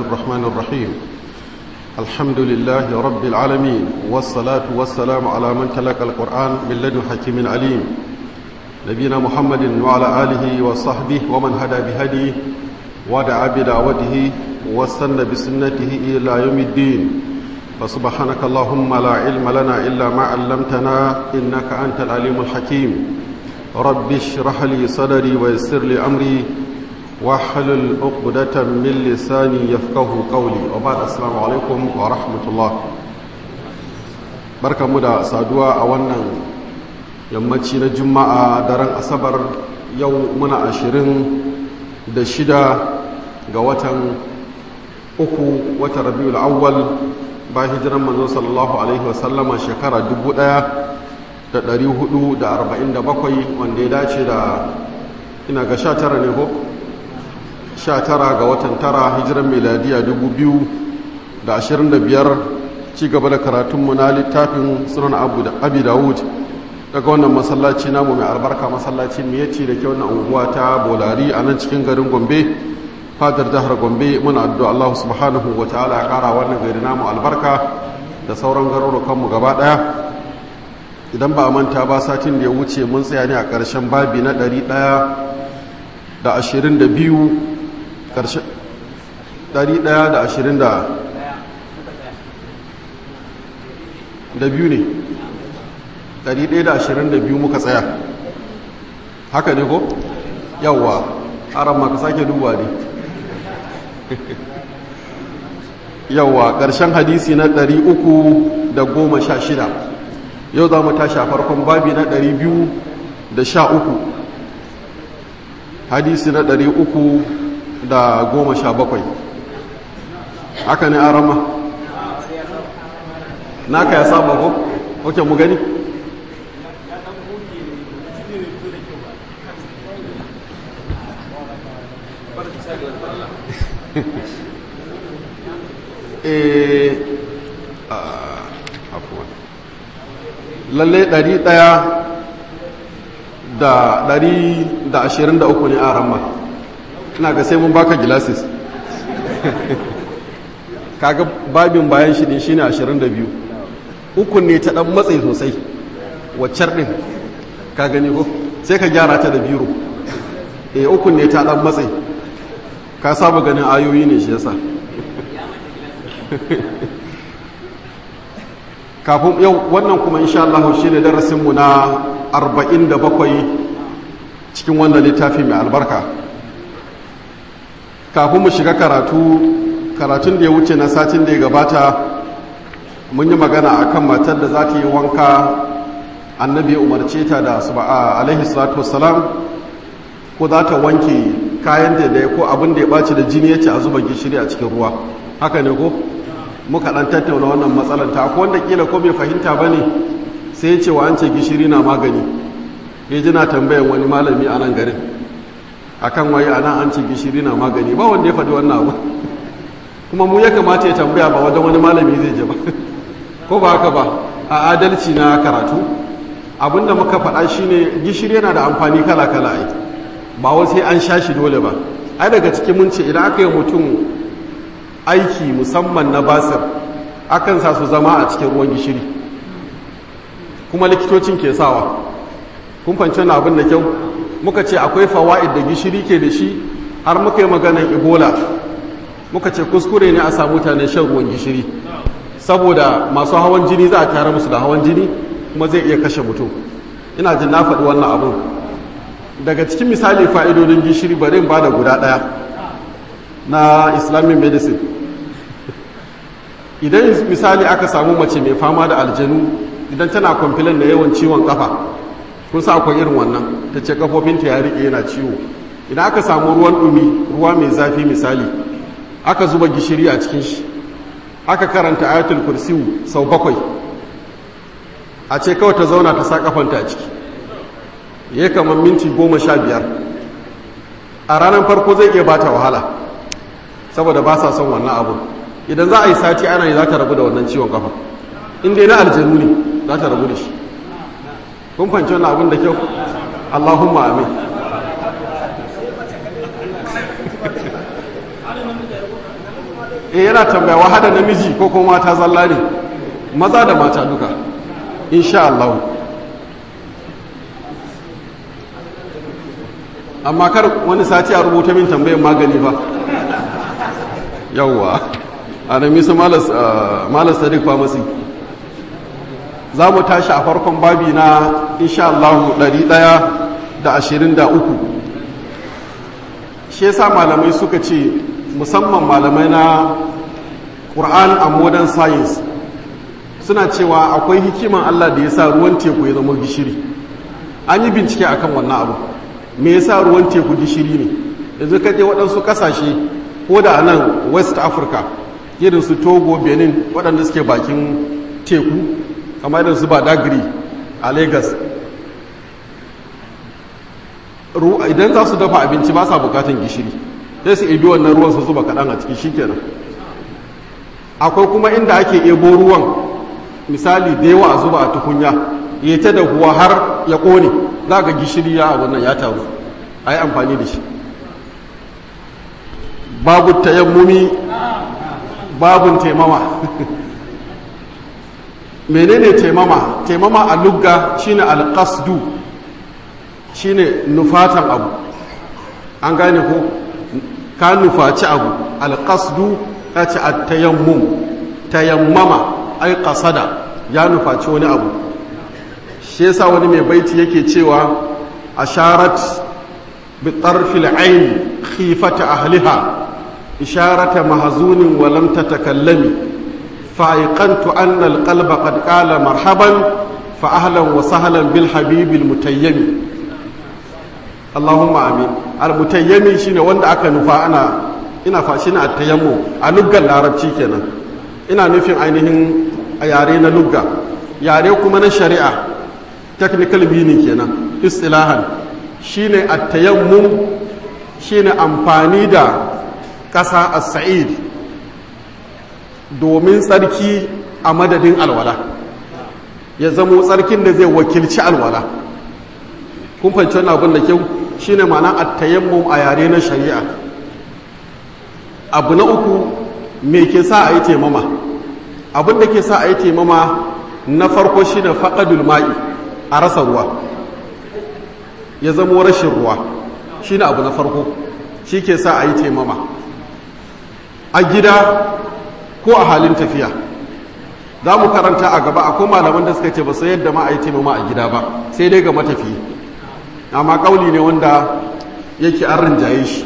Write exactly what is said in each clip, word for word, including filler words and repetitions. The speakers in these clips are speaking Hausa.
الرحمن الرحيم الحمد لله رب العالمين والصلاة والسلام على من تلقى القرآن من لدن حكيم عليم نبينا محمد وعلى آله وصحبه ومن هدى بهديه ودعا بدعوته واستنى بسنته إلى يوم الدين فسبحانك اللهم لا علم لنا إلا ما علمتنا إنك أنت العليم الحكيم رب اشرح لي صدري ويسر لي أمري واحلل عقدة من لساني يفقه قولي وبعد السلام عليكم ورحمة الله بركة مدى سادوا أولا يمتشي الجمعة درن أصبر يومنا عشرين دشدا قوة أكو وتربيع الأول ba hijiran manzo sallallahu alaihi wasallama shekara dubu ɗaya da ɗari hudu da arba'in da bakwai wanda ya dace da ina ga sha tara ne ko? sha tara ga watan tara hijiran miladiya dubu biyu da ashirin da biyar ci gaba da karatunmu na littafin sunan abi dawud daga wannan masallaci namu mai albarka masallacin miyacci da kyau na unguwa ta bolari a nan cikin garin gombe fadar jihar gombe muna addu'a Allah subhanahu wa ta'ala ya kara wannan gari namu albarka da sauran garurukanmu gaba daya idan ba a manta ba satin da ya wuce mun tsaya ne a ƙarshen babi na ɗari ɗaya da ashirin da biyu ɗari ɗaya da ashirin da biyu ne ɗari ɗaya da ashirin da biyu muka tsaya haka ne ko? yawwa aran ma ka sake duba ne yawwa ƙarshen hadisi na ɗari uku da goma sha shida yau za mu tashi a farkon babi na ɗari biyu da sha uku hadisi na ɗari uku da goma sha bakwai haka ne arama naka ya saba ko? ok mu gani lalle ɗari ɗaya da ɗari da ashirin da uku ne a ramma ina ga sai mun baka gilasis kaga babin bayan shi ne shi ne ashirin da biyu ukun ne ta ɗan matsayi sosai waccar ɗin ka gani ko sai ka gyara ta da biro e ukun ne ta ɗan matsayi ka saba ganin ayoyi ne shi yasa kafin yau wannan kuma insha Allah shi ne darasinmu na arba'in da bakwai cikin wannan littafi mai albarka kafin mu shiga karatu karatun da ya wuce na satin da ya gabata mun yi magana akan matar da za ta yi wanka annabi ya umarce ta da alaihi salatu wassalam ko za ta wanke kayan da ya ko abin da ya ɓaci da jini ya ce a zuba gishiri a cikin ruwa haka ne ko muka ɗan tattauna wannan matsalar ta ko wanda kila ko bai fahimta ba ne sai ya ce wa an ce gishiri na magani ya ji na tambayan wani malami a nan garin akan waye a nan an ce gishiri na magani ba wanda ya faɗi wannan abu kuma mu ya kamata ya tambaya ba wajen wani malami zai je ba ko ba haka ba a adalci na karatu abinda muka faɗa shine gishiri yana da amfani kala-kala ai ba wai sai an sha shi dole ba ai daga cikin mun ce idan aka yi mutum aiki musamman na basir akan sa su zama a cikin ruwan gishiri kuma likitocin ke sawa kun fanci na abin da kyau muka ce akwai fawa'id da gishiri ke da shi har muka yi maganar ebola muka ce kuskure ne a samu mutane shan ruwan gishiri saboda masu hawan jini za a tare musu da hawan jini kuma zai iya kashe mutum ina jin na faɗi wannan abin daga cikin misali fa'idodin gishiri bari in ba da guda ɗaya na islamic medicine idan misali aka samu mace mai fama da aljanu idan tana kwamfilan da yawan ciwon kafa kun sa akwai irin wannan ta ce kafofinta ya riƙe yana ciwo idan aka samu ruwan ɗumi ruwa mai zafi misali aka zuba gishiri a cikin shi aka karanta ayatul kursiyu sau bakwai a ce kawai ta zauna ta sa kafanta a ciki ya kamar minti goma sha biyar a ranar farko zai iya bata wahala saboda ba sa son wannan abu idan za a yi sati ana yi za ta rabu da wannan ciwon kafa inda na aljanu ne za ta rabu da shi kun fanci wannan abin da kyau Allahumma amin eh yana tambaya wa hada namiji ko kuma mata zalla ne, maza da mata duka insha Allah. amma kar wani sati a rubuta min tambayar magani ba yawwa a nan misa malas sadiq pharmacy. za mu tashi a farkon babi na insha Allah ɗari ɗaya da ashirin da uku. shi yasa malamai suka ce musamman malamai na Quran and modern science suna cewa akwai hikiman Allah da ya sa ruwan teku ya zama gishiri. an yi bincike akan wannan abu, me yasa ruwan teku gishiri ne. yanzu ka je waɗansu ƙasashe ko da nan west africa irin su Togo, Benin, waɗanda suke bakin teku kamar irin su Badagry a Lagos, idan za su dafa abinci ba sa bukatan gishiri, sai su ebi wannan ruwan su zuba kaɗan a ciki shikenan. akwai kuma inda ake ebo ruwan misali da yawa a zuba a tukunya ya ta da huwa har ya ƙone, za ga gishiri ya abin nan ya taru a yi amfani da shi. babu tayammumi, babun taimama. menene taimama? taimama a lugga shine alqasdu, shine nufatan abu. an gane ko ka nufaci abu. alqasdu ya ce at-tayammum, tayammama ai qasada, ya nufaci wani abu. shi yasa wani mai baiti yake cewa asharat bi tarfil ayn khifata ahliha isharata mahzunin wa lam tatakallami fa'iqantu anna alqalba qad qala marhaban fa ahlan wa sahlan bil habibil mutayyimi. Allahumma amin. al mutayyimi shine wanda aka nufa. ana ina fashi na at-tayammu a luggan larabci kenan, ina nufin ainihin a yare na lugga. yare kuma na shari'a technical meaning kenan, istilahan shine at-tayammum shine amfani da ƙasa as-sa'id domin tsarki a madadin alwala, ya zamo tsarkin da zai wakilci alwala. kun fahimci wannan abin da kyau? shine ma'ana at-tayammum a yare na shari'a. abu na uku, me ke sa a yi taimama? abin da ke sa a yi taimama na farko shine faqadul ma'i, a rasa ruwa, ya zamo rashin ruwa shine abu na farko, shi ke sa a yi taimama a gida ko a halin tafiya. za mu karanta a gaba akwai malaman da suka ce ba su yadda ma a yi taimama a gida ba, sai dai ga matafi, amma kauli ne wanda yake an rinjaye shi.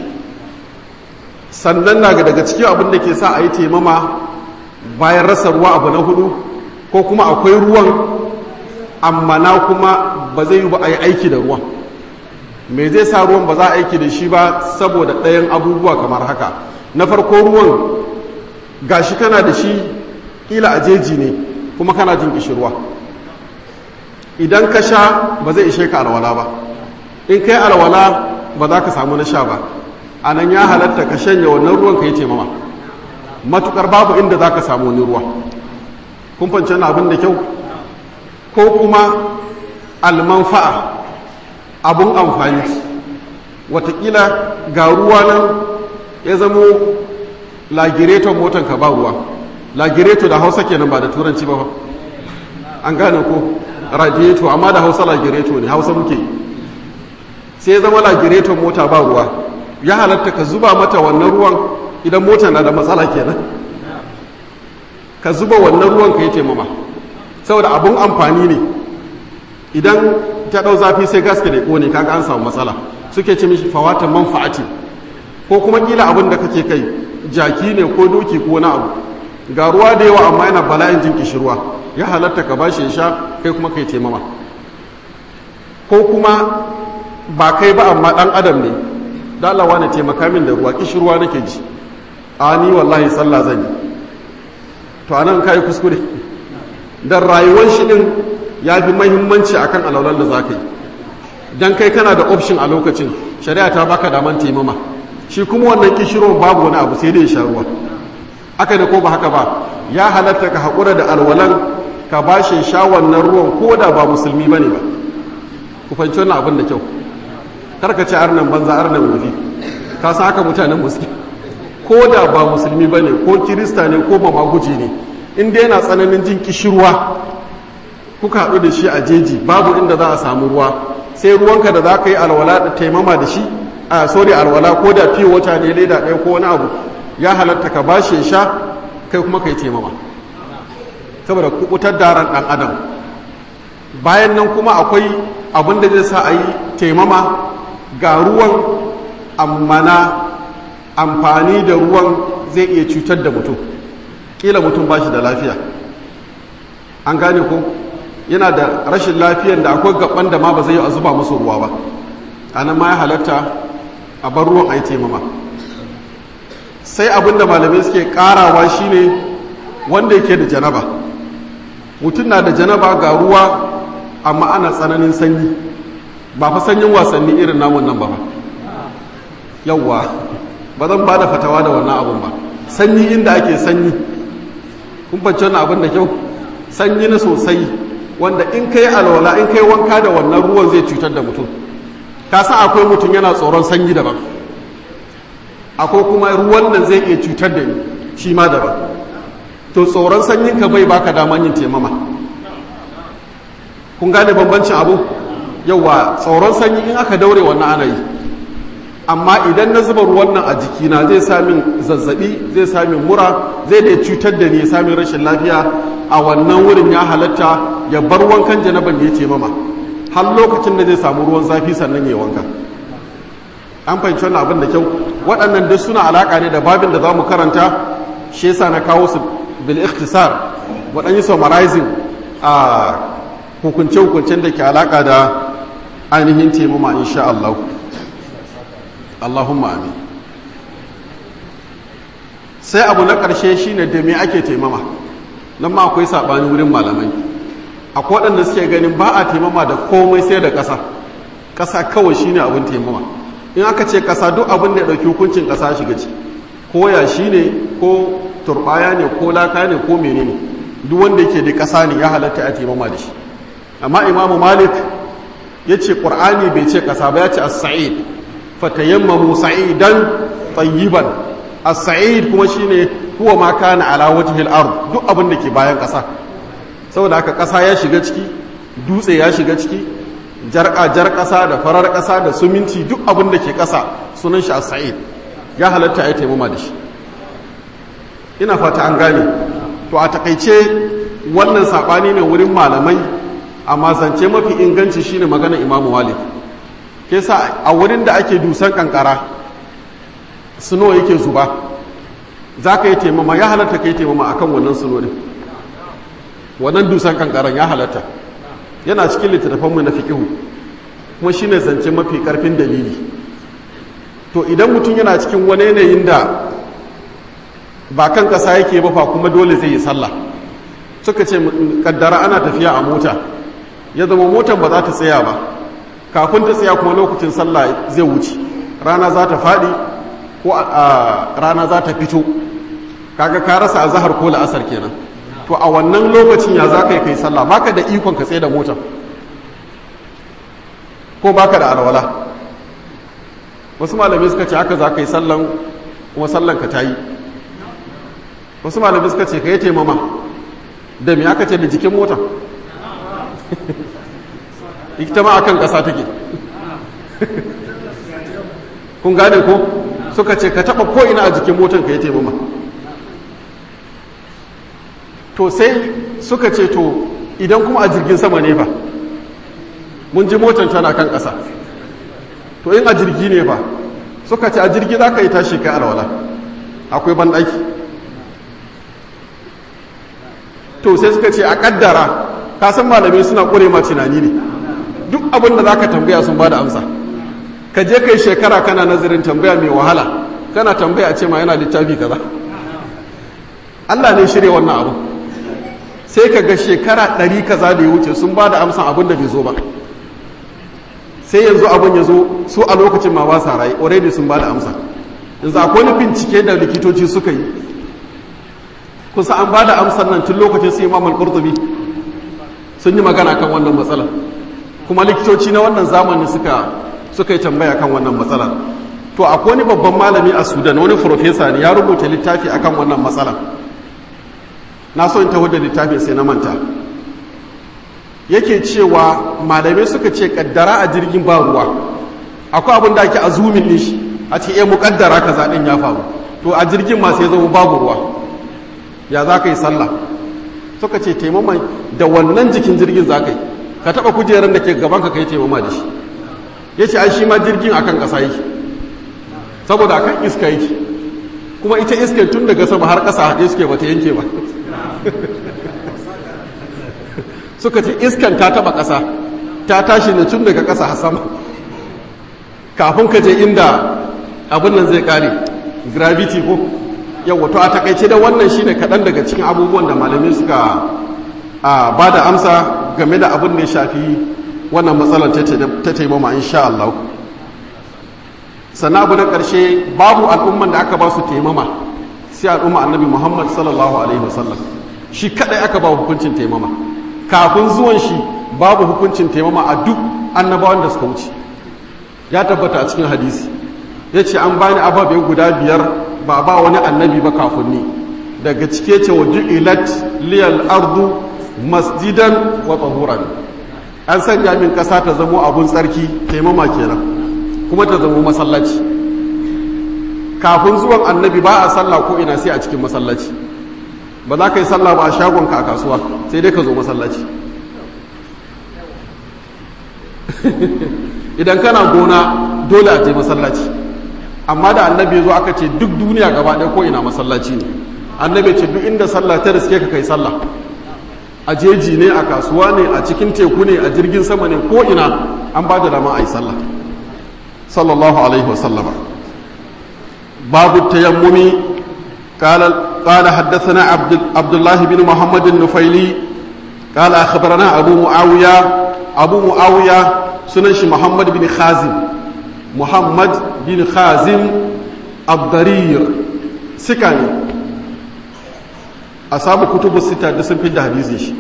sannan na daga cikin abin da ke sa a yi taimama bayan rasa ruwa abu na hudu, ko kuma akwai ruwan amma na kuma ba zai yi ba a yi aiki da ruwan. me zai sa ruwan ba za a aiki da shi ba? saboda ɗayan abubuwa kamar haka. na farko, ruwan gashi kana da shi kila a jeji ne kuma kana jin kishirwa, idan ka sha ba zai ishe ka alwala ba. in kai alwala ba za ka samu na sha ba. a nan ya halatta ka shanya wannan ruwan ka yi taimama, matukar babu inda za ka samu wani ruwa. kun fahimci wannan abin da kyau? ko kuma almanfa'a, abun amfani, watakila ga ruwa nan ya zamo lagireton motan ka ba ruwa. lagireto da hausa kenan ba da turanci ba. an gane ko radiator, amma da hausa lagireto ne, hausa muke. sai ya zama lagireton mota ba ruwa, ya halatta ka zuba mata wannan ruwan idan mota na da matsala kenan, ka zuba wannan ruwan ka yi taimama, saboda abun amfani ne. idan ta ɗau zafi sai gaske da ƙone, kaga an samu matsala. suke ce mishi fawatan manfa'ati. ko kuma kila abin da kake kai jaki ne ko doki ko na abu, ga ruwa da yawa amma yana bala'in jin kishirwa, ya halatta ka bashi ya sha, kai kuma kai taimama. ko kuma ba kai ba amma ɗan adam ne, da Allah wani taimaka min da ruwa, kishirwa nake ji, a ni wallahi sallah zan yi. to anan kai kuskure, dan rayuwar shi din ya fi mahimmanci akan alaulan da za ka yi. don kai kana da option a lokacin, shari'a ta baka daman taimama, shi kuma wannan kishirwan babu wani abu sai dai sha ruwa. aka da ko ba haka ba, ya halatta ka haƙura da alwalan ka ba shi sha wannan ruwan ko da ba musulmi ba ne ba. ku fahimci wannan abin da kyau, karka ce arnan banza arnan wafi, ka san haka mutanen musulmi ko da ba musulmi ba ne ko kirista ne ko ba maguji ne inda yana tsananin jin kishirwa kuka haɗu da shi a jeji babu inda za a samu ruwa sai ruwanka da za ka yi alwala da taimama da shi a sorry alwala ko da fiye wata ne leda ɗaya ko wani abu ya halatta ka bashi ya sha kai kuma ka yi taimama saboda kubutar da ran ɗan adam bayan nan kuma akwai abin da zai sa a yi taimama ga ruwan amma na amfani da ruwan zai iya cutar da mutum kila mutum ba shi da lafiya an gane ko yana da rashin lafiyar da akwai gaban da ma ba zai yi a zuba musu ruwa ba a nan ma ya halatta a bar ruwan a yi taimama sai abin da malamai suke karawa shine wanda yake da janaba mutum na da janaba ga ruwa amma ana tsananin sanyi ba fa sanyin wasanni irin namun nan ba yawwa ba zan ba da fatawa da wannan abun ba sanyi inda ake sanyi kun bance wannan abin da kyau sanyi na sosai wanda in kai alwala in kai wanka da wannan ruwan zai cutar da mutum ka san akwai mutum yana tsoron sanyi daban akwai kuma ruwan nan zai iya cutar da ni shi ma daban to tsoron sanyin ka bai baka daman yin taimama kun gane bambancin abu yawa tsoron sanyi in aka daure wannan ana yi amma idan na zuba ruwan nan a jikina zai sami zazzabi zai sami mura zai da cutar da ni ya sami rashin lafiya a wannan wurin ya halatta ya bar wankan janaban da ya ce mama har lokacin da zai samu ruwan zafi sannan ya wanka an fahimci wannan abin da kyau waɗannan duk suna alaƙa ne da babin da za mu karanta shi yasa na kawo su bil ikhtisar waɗanyi summarizing a hukunce-hukuncen da ke alaƙa da ainihin taimama insha Allah Allahumma amin sai abu na ƙarshe shine da me ake taimama nan ma akwai saɓani wurin malamai akwai waɗanda suke ganin ba a taimama da komai sai da ƙasa ƙasa kawai shine abin taimama in aka ce ƙasa duk abin da ya ɗauki hukuncin ƙasa shiga ci ko yashi ne ko turɓaya ne ko laka ne ko menene duk wanda yake da ƙasa ne ya halatta a taimama da shi amma imamu malik ya ce ƙur'ani bai ce ƙasa ba ya ce as-sa'id fatayammamu sa'idan tayyiban as-sa'id kuma shine huwa ma kana ala wajhil ard duk abin da ke bayan ƙasa saboda haka ƙasa ya shiga ciki dutse ya shiga ciki jarka jar ƙasa da farar ƙasa da suminti duk abin da ke ƙasa sunan shi as-sa'id ya halatta ai taimama da shi ina fata an gane to a takaice wannan sabani ne wurin malamai amma zance mafi inganci shine magana imamu malik ke sa a wurin da ake dusan kankara suno yake zuba za ka yi taimama ya halatta ka yi taimama a kan wannan suno ɗin wannan dusan kankaran ya halatta yana cikin littattafanmu na fiƙihu kuma shi ne zance mafi ƙarfin dalili to idan mutum yana cikin wani yanayin da ba kan ƙasa yake ba fa kuma dole zai yi sallah suka ce kaddara ana tafiya a mota ya zama motar ba za ta tsaya ba kafin ta tsaya kuma lokacin sallah zai wuce rana za ta faɗi ko rana za ta fito kaga ka rasa a zahar ko la'asar kenan to a wannan lokacin ya za ka yi kai sallah baka da ikon ka tsaye da motar ko baka da alwala wasu malamai suka ce haka za ka yi sallan kuma sallan ka ta yi wasu malamai suka ce ka yi taimama da me aka ce da jikin motar ita ma akan ƙasa take kun gane ko suka ce ka taɓa ko'ina a jikin motar ka yi taimama to sai suka ce to idan kuma a jirgin sama ne fa mun ji motar tana kan ƙasa to in a jirgi ne fa suka ce a jirgi za ka yi tashi kai alwala akwai banɗaki to sai suka ce a ƙaddara kasan malamai suna ƙure ma tunani ne duk abin da za ka tambaya sun ba da amsa ka je kai shekara kana nazarin tambaya mai wahala kana tambaya a ce ma yana littafi kaza Allah ne shirya wannan abu sai ka ga shekara ɗari kaza da ya wuce sun ba da amsan abin da bai zo ba sai yanzu abin ya zo su a lokacin ma ba sa rai already sun ba da amsa yanzu akwai wani bincike da likitoci suka yi kusa an ba da amsar nan tun lokacin su imam al-qurtubi sun yi magana kan wannan matsalar kuma likitoci na wannan zamani suka suka yi tambaya kan wannan matsalar to akwai wani babban malami a Sudan, wani profesa ne ya rubuta littafi akan wannan matsala. Na so in taho da littafin sai na manta. Yake cewa malamai suka ce kaddara a jirgin ba ruwa, akwai abin da ake azumin ne shi a ce eh mukaddara kaza din ya faru, to a jirgin ma sai zama babu ruwa, ya za ka yi sallah? Suka ce taimama da wannan jikin jirgin za ka yi, ka taɓa kujerar da ke gaban ka kai taimama da shi. Ya ce ai shi ma jirgin akan ƙasa yake, saboda akan iska yake, kuma ita iska tun daga sama har ƙasa haɗe suke bata yanke ba. Suka ce iskan ta taɓa ƙasa, ta tashi ne tun daga ƙasa har sama, kafin ka je inda abin nan zai ƙare, gravity ko yawa. To a takaice da wannan shine kaɗan daga cikin abubuwan da malamai suka ba da amsa game da abin da ya shafi wannan matsalar ta taimama insha Allah. Sannan abu na ƙarshe, babu al'umman da aka ba su taimama sai al'umma annabi Muhammad sallallahu alaihi wasallam, shi kaɗai aka ba hukuncin taimama. Kafin zuwan shi babu hukuncin taimama a duk annabawan da suka wuce. Ya tabbata a cikin hadisi, ya ce an bani ababe guda biyar ba ba wani annabi ba kafin ni, daga cike ce wa ju'ilat liyal ardu masjidan wa tahuran, an sanya min kasa ta zamo abun tsarki, taimama kenan, kuma ta zamo masallaci. Kafin zuwan annabi ba a sallah ko ina sai a cikin masallaci, ba za ka yi sallah ba a shagonka a kasuwa, sai dai ka zo masallaci. Idan kana gona dole a je masallaci, amma da annabi zo aka ce duk duniya gaba ɗaya ko ina masallaci ne. Annabi ce duk inda sallah ta riske ka kai sallah, a jeji ne, a kasuwa ne, a cikin teku ne, a jirgin sama ne, ko ina an ba da dama a yi sallah sallallahu alaihi wasallama. babu tayammumi qala qala haddathana abd abdullah bin muhammad an-nufaili qala akhbarana abu muawiya abu muawiya sunan shi muhammad bin khazim muhammad bin khazim abdarir sikani asabu kutubu sita da sun fi da hadisi shi.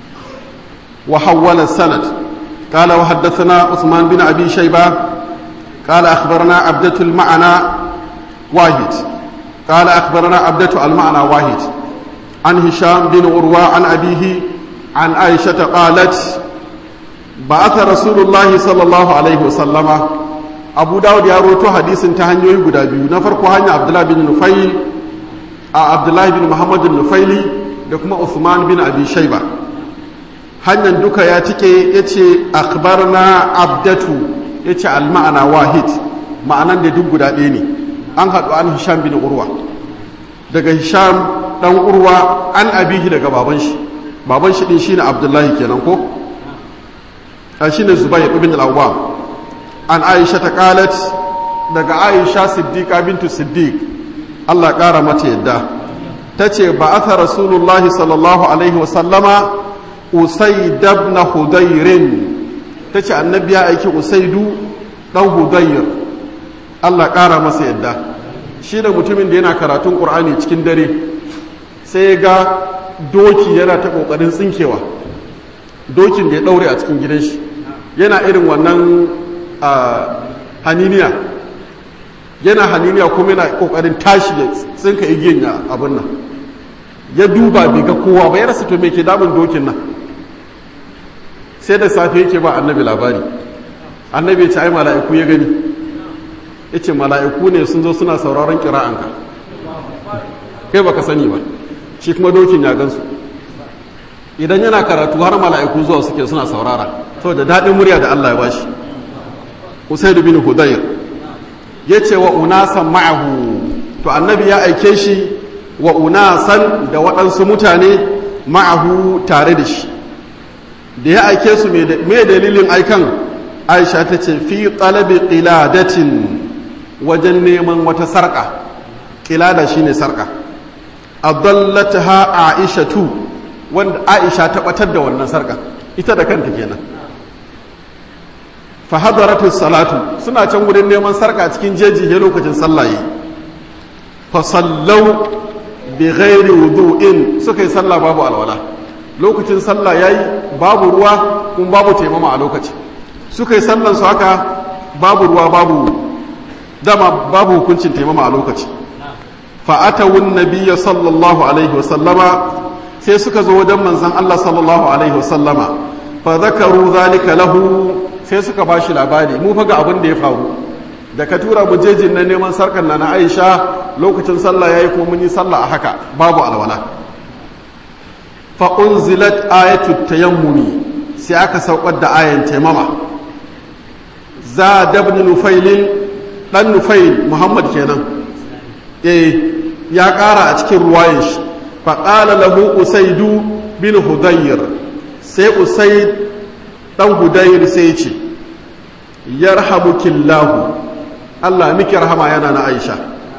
Wa hawwala sanad qala wa haddathana Uthman bin Abi Shayba qala akhbarana Abdatu al-Ma'na wahid qala akhbarana Abdatu al-Ma'na wahid an Hisham bin Urwa an abihi an Aisha qalat ba'atha Rasulullah sallallahu alaihi wasallama. Abu Dawud ya rawaito hadisin ta hanyoyi guda biyu. Na farko hanya Abdullah bin Nufayl a Abdullahi bin Muhammad Nufaili da kuma Uthman bin Abi Shayba. Hanyar duka ya cike ya ce akhbarna abdatu, ya ce al-ma'ana wahid, ma'anan da duk guda ɗaya ne. An haɗu an Hisham bin Urwa, daga Hisham ɗan Urwa an abihi daga baban shi, baban shi ɗin shi ne Abdullahi kenan ko? A shi ne Zubair ibn al-Awwam. An Aisha ta qalat, daga Aisha Siddiqa bintu Siddiq, Allah ƙara mata yadda, ta ce ba aka Rasulullahi sallallahu Alaihi wasallama Usaid ibn Hudairin, ta ce annabi ya aiki Usaidu ɗan Hudair, Allah ƙara masa yadda. Shi da mutumin da yana karatun ƙur'ani cikin dare, sai ga doki yana ta ƙoƙarin tsinkewa, dokin da ya ɗaure a cikin gidan shi, yana irin wannan haniniya. yana haniniya kuma yana kokarin tashi ya tsinka igiyan ya abin nan, ya duba bai ga kowa ba, ya rasa to me ke damun dokin nan. Sai da safe yake ba annabi labari, annabi ya ce ai mala'iku ya gani, ya ce mala'iku ne sun zo suna sauraron kira'anka, kai baka sani ba, shi kuma dokin ya gansu. Idan yana karatu har mala'iku zuwa suke suna saurara, saboda daɗin murya da Allah ya bashi. Usaid bin Hudayr ya ce wa unasan ma'ahu, to annabi ya aike shi wa unasan da waɗansu mutane ma'ahu tare da shi. Da ya aike su mai dalilin aikan, Aisha ta ce fi talabi qiladatin, wajen neman wata sarƙa. Qilada shine sarƙa. Adallataha Aishatu, wanda Aisha ta batar da wannan sarƙa, ita da kanta kenan. Fa hadaratus salatu, suna can gudun neman sarka cikin jeji ne lokacin sallaye. Fa sallau bi ghairi wudu'in, suka yi sallah babu alwala. Lokacin sallah yayi babu ruwa kuma babu taimama a lokaci. Suka yi sallan su haka babu ruwa babu dama babu hukuncin taimama a lokaci fa'atawun nabiyya sallallahu alaihi wasallama sai suka zo wajen manzan Allah sallallahu alaihi wasallama fa zakaru zalika lahu sai suka ba shi labari mu faga abin da ya faru da ka tura mu jejin na neman sarkar na na Aisha lokacin sallah yayi ko mun yi sallah a haka babu alwala fa unzilat ayatu tayammumi sai aka saukar da ayan taimama za dabni nufailin dan nufail Muhammad kenan eh ya kara a cikin ruwayin shi fa qala lahu usaidu bin hudayr sai usaid dan hudayr sai ya ce yarhamukillahu Allah miki rahama yana na Aisha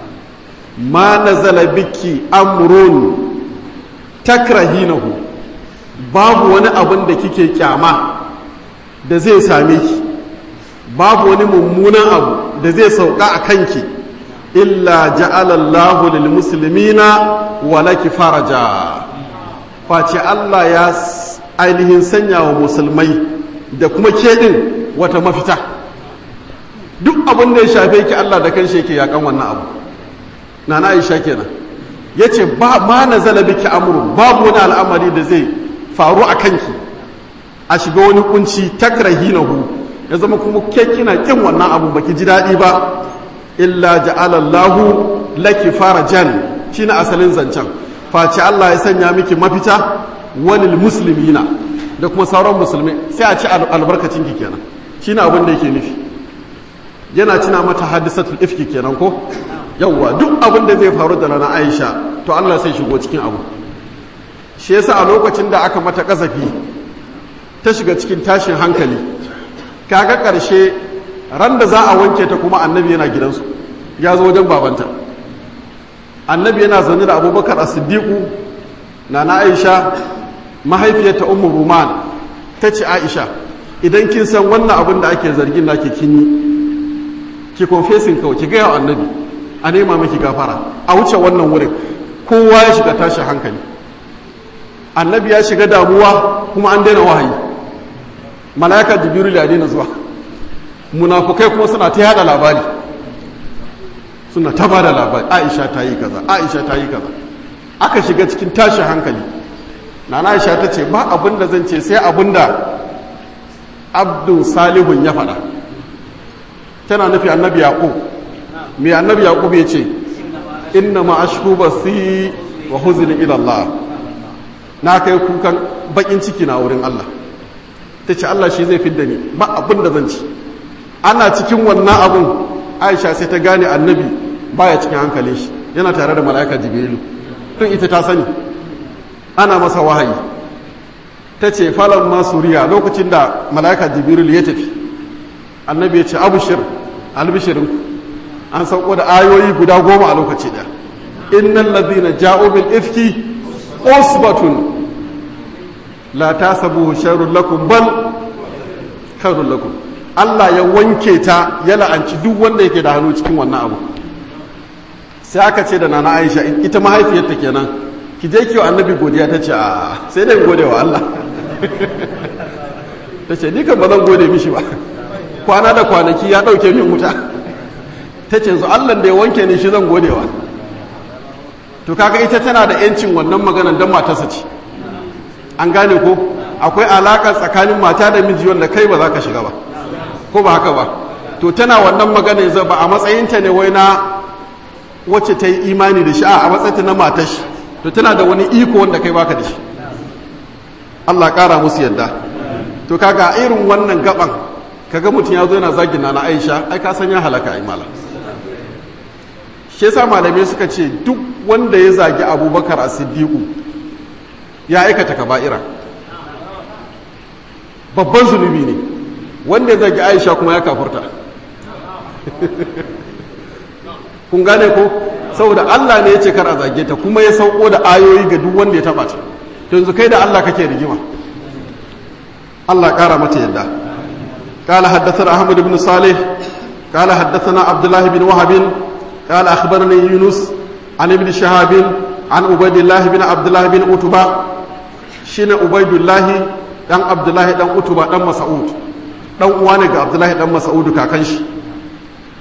ma nazala biki amrun takrahinahu babu wani abin da kike kyama da zai same ki babu wani mummunan abu da zai sauka a kanki illa ja'ala Allahu lil muslimina wa laki faraja face Allah ya ainihin sanya wa musulmai da kuma ke din wata mafita duk abin da ya shafe ki Allah da kanshi yake yakan wannan abu nana Aisha kenan yace ba ma nazala biki amru babu wani al'amari da zai faru a kanki a shiga wani kunci takrahinahu ya zama kuma ke kina kin wannan abu baki ji dadi ba illa ja'ala Allahu laki farajan shine asalin zancen face Allah ya sanya miki mafita walil muslimina da kuma sauran musulmi sai a ci albarkacin ki kenan shine abin da yake nufi yana cina mata hadisatul ifki kenan ko yawwa duk abin da zai faru da rana Aisha to Allah sai shigo cikin abu shi yasa a lokacin da aka mata kasafi ta shiga cikin tashin hankali kaga karshe ran da za a wanke ta kuma annabi yana gidansu ya zo wajen babanta annabi yana zaune da Abubakar as-Siddiq nana Aisha mahaifiyarta Ummu Ruman tace Aisha idan kin san wannan abin da ake zargin nake kin yi ki confessing kawai ki gaya wa annabi a nema miki gafara a wuce wannan wurin kowa ya shiga tashi hankali annabi ya shiga damuwa kuma an daina wahayi malaika jibril ya daina zuwa munafukai kuma suna ta yada labari suna ta bada labari Aisha ta yi kaza Aisha ta yi kaza aka shiga cikin tashi hankali nana Aisha ta ce ba abin da zan ce sai abin da Abdul Salihun ya faɗa tana nufi annabi yaqub me annabi yaqub ya ce inna ma ashku basi wa huzni ila Allah na kai kukan bakin ciki na wurin Allah tace Allah shi zai fidda ni ba abin da zan ci ana cikin wannan abun Aisha sai ta gane annabi baya cikin hankalin shi yana tare da malaika jibrilu tun ita ta sani ana masa wahayi tace falan masuriya lokacin da malaika jibrilu ya tafi annabi ya ce abushir albishirinku an sauko da ayoyi guda goma a lokaci ɗaya innal ladhina ja'u bil ifki usbatun la tasabuhu sharrun lakum bal khairun lakum Allah ya wanke ta ya la'anci duk wanda yake da hannu cikin wannan abu sai aka ce da nana Aisha ita mahaifiyarta kenan ki je ki wa annabi godiya tace a sai dai gode wa Allah tace ni kan ba zan gode mishi ba kwana da kwanaki ya ɗauke min wuta ta ce yanzu Allah da ya wanke ni shi zan godewa to kaga ita tana da yancin wannan maganan don matarsa ce an gane ko akwai alaƙa tsakanin mata da miji wanda kai ba za ka shiga ba ko ba haka ba to tana wannan magana yanzu ba a matsayinta ne wai na wacce ta yi imani da shi a matsayinta na matar shi to tana da wani iko wanda kai baka da shi Allah ƙara musu yadda to kaga irin wannan gaban kaga mutum ya zo yana zagin na Aisha ai ka san ya halaka ai mala shi yasa malamai suka ce duk wanda ya zagi Abubakar as-Siddiq ya aikata kaba'ira babban zunubi ne wanda ya zagi Aisha kuma ya kafurta kun gane ko saboda Allah ne ya ce kar a zage ta kuma ya sauko da ayoyi ga duk wanda ya taba ta to yanzu kai da Allah kake rigima Allah kara mata yadda قال حدثنا أحمد بن صالح قال حدثنا عبد الله بن وهب قال أخبرني يونس عن ابن شهاب عن عبيد الله بن عبد الله بن عتبة شين عبيد الله دان عبد الله دان عتبة دان مسعود دان uwane ga عبد الله دان مسعود kakan shi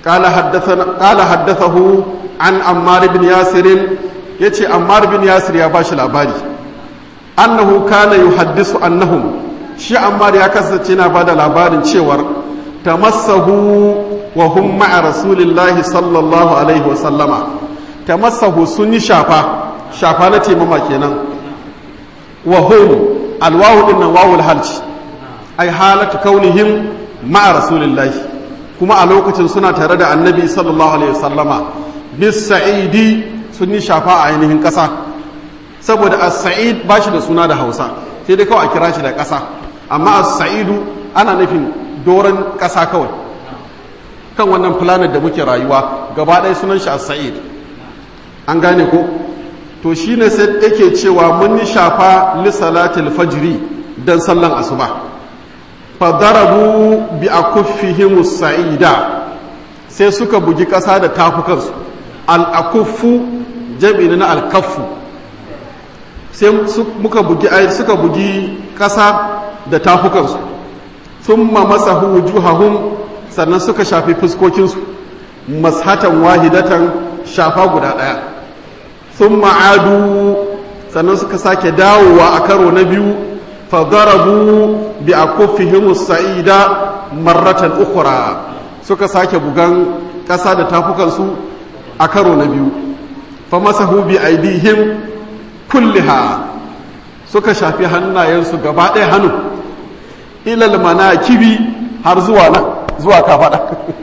قال حدثنا قال حدثه عن عمار بن ياسر yace Ammar bin Yasir ya bashi labari annahu kana yuhaddisu annahum shi Ammar ya kasance na bada labarin cewar tamassahu wa hum ma'a rasulillahi sallallahu alaihi wa sallama tamassahu sun yi shafa shafa na taimama kenan wa hum alwawu din nan wawul halci ai halatu kaunihim ma'a rasulillahi kuma a lokacin suna tare da annabi sallallahu alaihi wa sallama bis sa'idi sun yi shafa a ainihin ƙasa saboda as-sa'id ba shi da suna da hausa sai dai kawai a kira shi da ƙasa amma as-sa'idu ana nufin doron ƙasa kawai kan wannan planet da muke rayuwa gaba ɗaya sunan shi as-sa'id an gane ko to shine sai yake cewa mun yi shafa li salatil fajri dan sallan asuba fa darabu bi akuffihim as-sa'ida sai suka bugi ƙasa da tafukansu al-akuffu jami'i na al-kaffu sai muka bugi suka bugi ƙasa da tafukansu thumma masahu wujuhahum sannan suka shafi fuskokinsu mashatan wahidatan shafa guda ɗaya thumma adu sannan suka sake dawowa a karo na biyu fa darabu bi akuffihim as-sa'ida marratan ukhra suka sake bugan ƙasa da tafukansu a karo na biyu fa masahu bi aidihim kulliha suka shafi hannayensu gaba ɗaya hannu ilal manakibi har zuwa nan zuwa kafada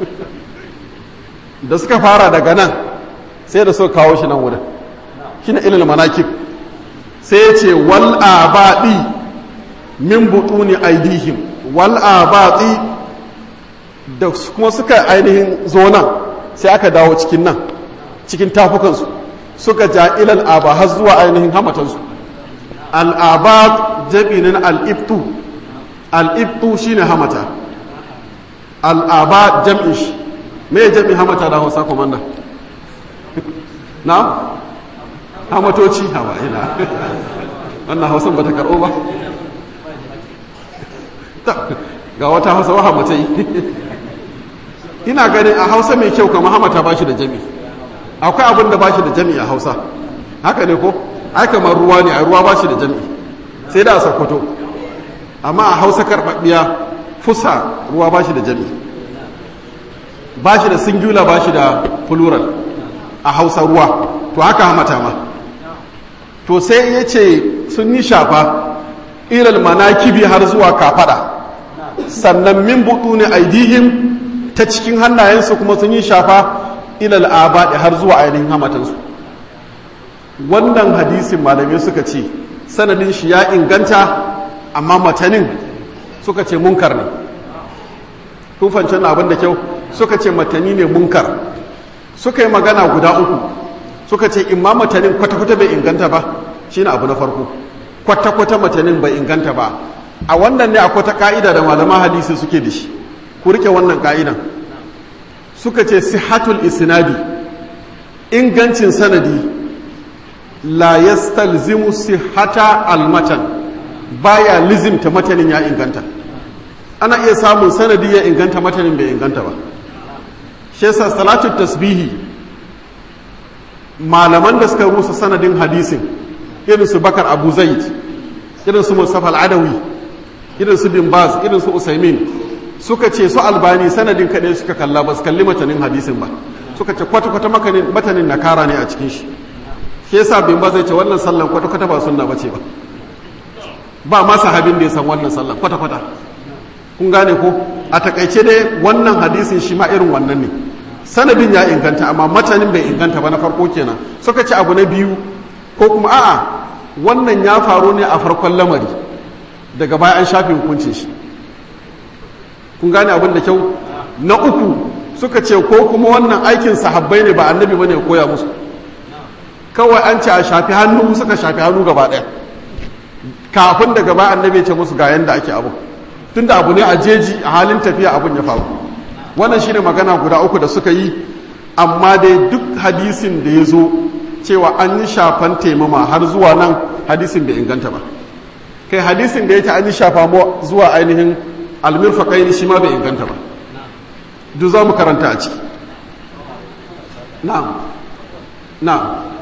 da suka fara daga nan sai da suka kawo shi nan wurin shine ilal manakib sai ya ce wal abadi min butuni aidihim wal abadi da kuma suka ainihin zo nan sai aka dawo cikin nan cikin tafukansu suka ja ilal aba har zuwa ainihin hamatansu al'abad jami'in al'ibtu al'ibtu shine hamata al'abad jam'in shi me jami'in hamata da hausa komanda na hamatoci hawa ina wannan hausan ba ta karɓo ba ga wata hausa wa hamatai ina ganin a hausa mai kyau kama hamata ba shi da jami'i akwai abin da ba shi da jami'i a hausa haka ne ko ai kamar ruwa ne a ruwa ba shi da jami'i sai da a sakkwato amma a hausa karɓaɓɓiya fusa ruwa ba shi da jami'i ba shi da singular ba shi da plural a hausa ruwa to haka hamata ma to sai ya ce sun yi shafa ilal manakibi har zuwa kafada sannan min buɗu ne aidihim ta cikin hannayensu kuma sun yi shafa ilal abadi har zuwa ainihin hamatansu wannan hadisin malamai suka ce sanadin shi ya inganta amma matanin suka ce munkar ne kun fahimci abin da kyau suka ce matani ne munkar suka yi magana guda uku suka ce imma matanin kwata-kwata bai inganta ba shine abu na farko kwata-kwata matanin bai inganta ba a wannan ne akwai ta ka'ida da malaman hadisi suke da shi ku rike wannan ka'idan suka ce sihatul isnadi ingancin sanadi la yastalzimu sihata almatan baya lizimta matanin ya inganta ana iya samun sanadi ya inganta matanin bai inganta ba shi yasa salatu tasbihi malaman da suka rusa sanadin hadisin irin su bakar abu zaid irin su mustafa al-adawi irin su bin baz irin su usaimin suka ce su albani sanadin kaɗai suka kalla ba su kalli matanin hadisin ba suka ce kwata-kwata matanin na kara ne a cikin shi shi yasa bin baz zai ce wannan sallan kwata-kwata ba sunna ba ce ba ba ma sahabin da ya san wannan sallan kwata-kwata kun gane ko a takaice dai wannan hadisin shi ma irin wannan ne sanadin ya inganta amma matanin bai inganta ba na farko kenan suka ce abu na biyu ko kuma a'a wannan ya faru ne a farkon lamari daga baya an shafe hukuncin shi kun gane abin da kyau na uku suka ce ko kuma wannan aikin sahabbai ne ba annabi bane ya koya musu kawai an ce a shafi hannu suka shafi hannu gaba ɗaya kafin daga baya annabi ya ce musu ga yanda ake abu tunda abu ne a jeji a halin tafiya abun ya faru wannan shine magana guda uku da suka yi amma dai duk hadisin da ya zo cewa an yi shafan taimama har zuwa nan hadisin bai inganta ba kai hadisin da ya ce an yi shafa zuwa ainihin almirfaƙaini shi ma bai inganta ba duk za mu karanta a ciki na'am na'am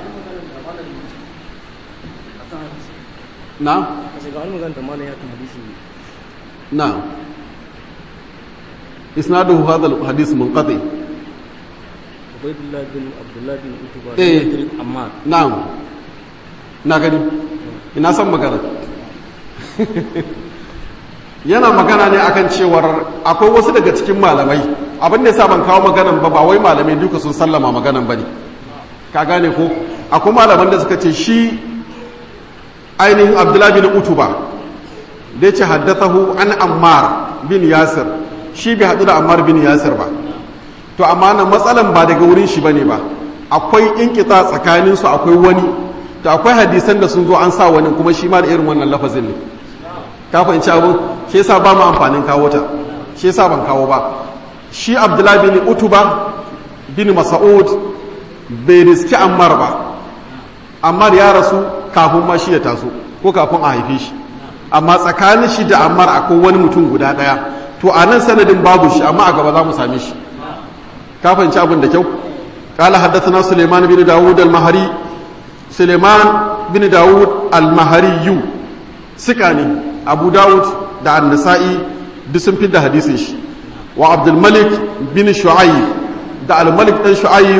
na'am na'am isnaduhu hadha al-hadith munqati Ubaydullah bin Abdullah bin Utba eh Ammar na'am na gani ina san magana yana magana ne akan cewar akwai wasu daga cikin malamai abin da yasa ban kawo maganan ba ba wai malamai duka sun sallama maganan bane ka gane ko akwai malaman da suka ce shi ainihin Abdullah bin Utba da yace haddathahu an Ammar bin Yasir shi bai hadu da Ammar bin Yasir ba to amma nan matsalan ba daga wurin shi bane ba akwai inkita tsakanin su akwai wani to akwai hadisan da sun zo an sa wani kuma shi ma da irin wannan lafazin ne ka fahimci abin shi yasa ba mu amfanin kawo ta shi yasa ban kawo ba shi Abdullah bin Utba bin Mas'ud bai riski Ammar ba Ammar ya rasu kafin ma shi ya taso ko kafin a haife shi amma tsakanin shi da Ammar akwai wani mutum guda daya to a nan sanadin babu shi amma a gaba za mu same shi ka fahimci abin da kyau qala haddathana Sulaiman bin Dawud al-Mahri Sulaiman bin Dawud al-Mahri sika ne Abu Dawud da An-Nasa'i duk sun fi da hadisin shi wa Abdul Malik bin Shu'ayb da Al-Malik dan Shu'ayb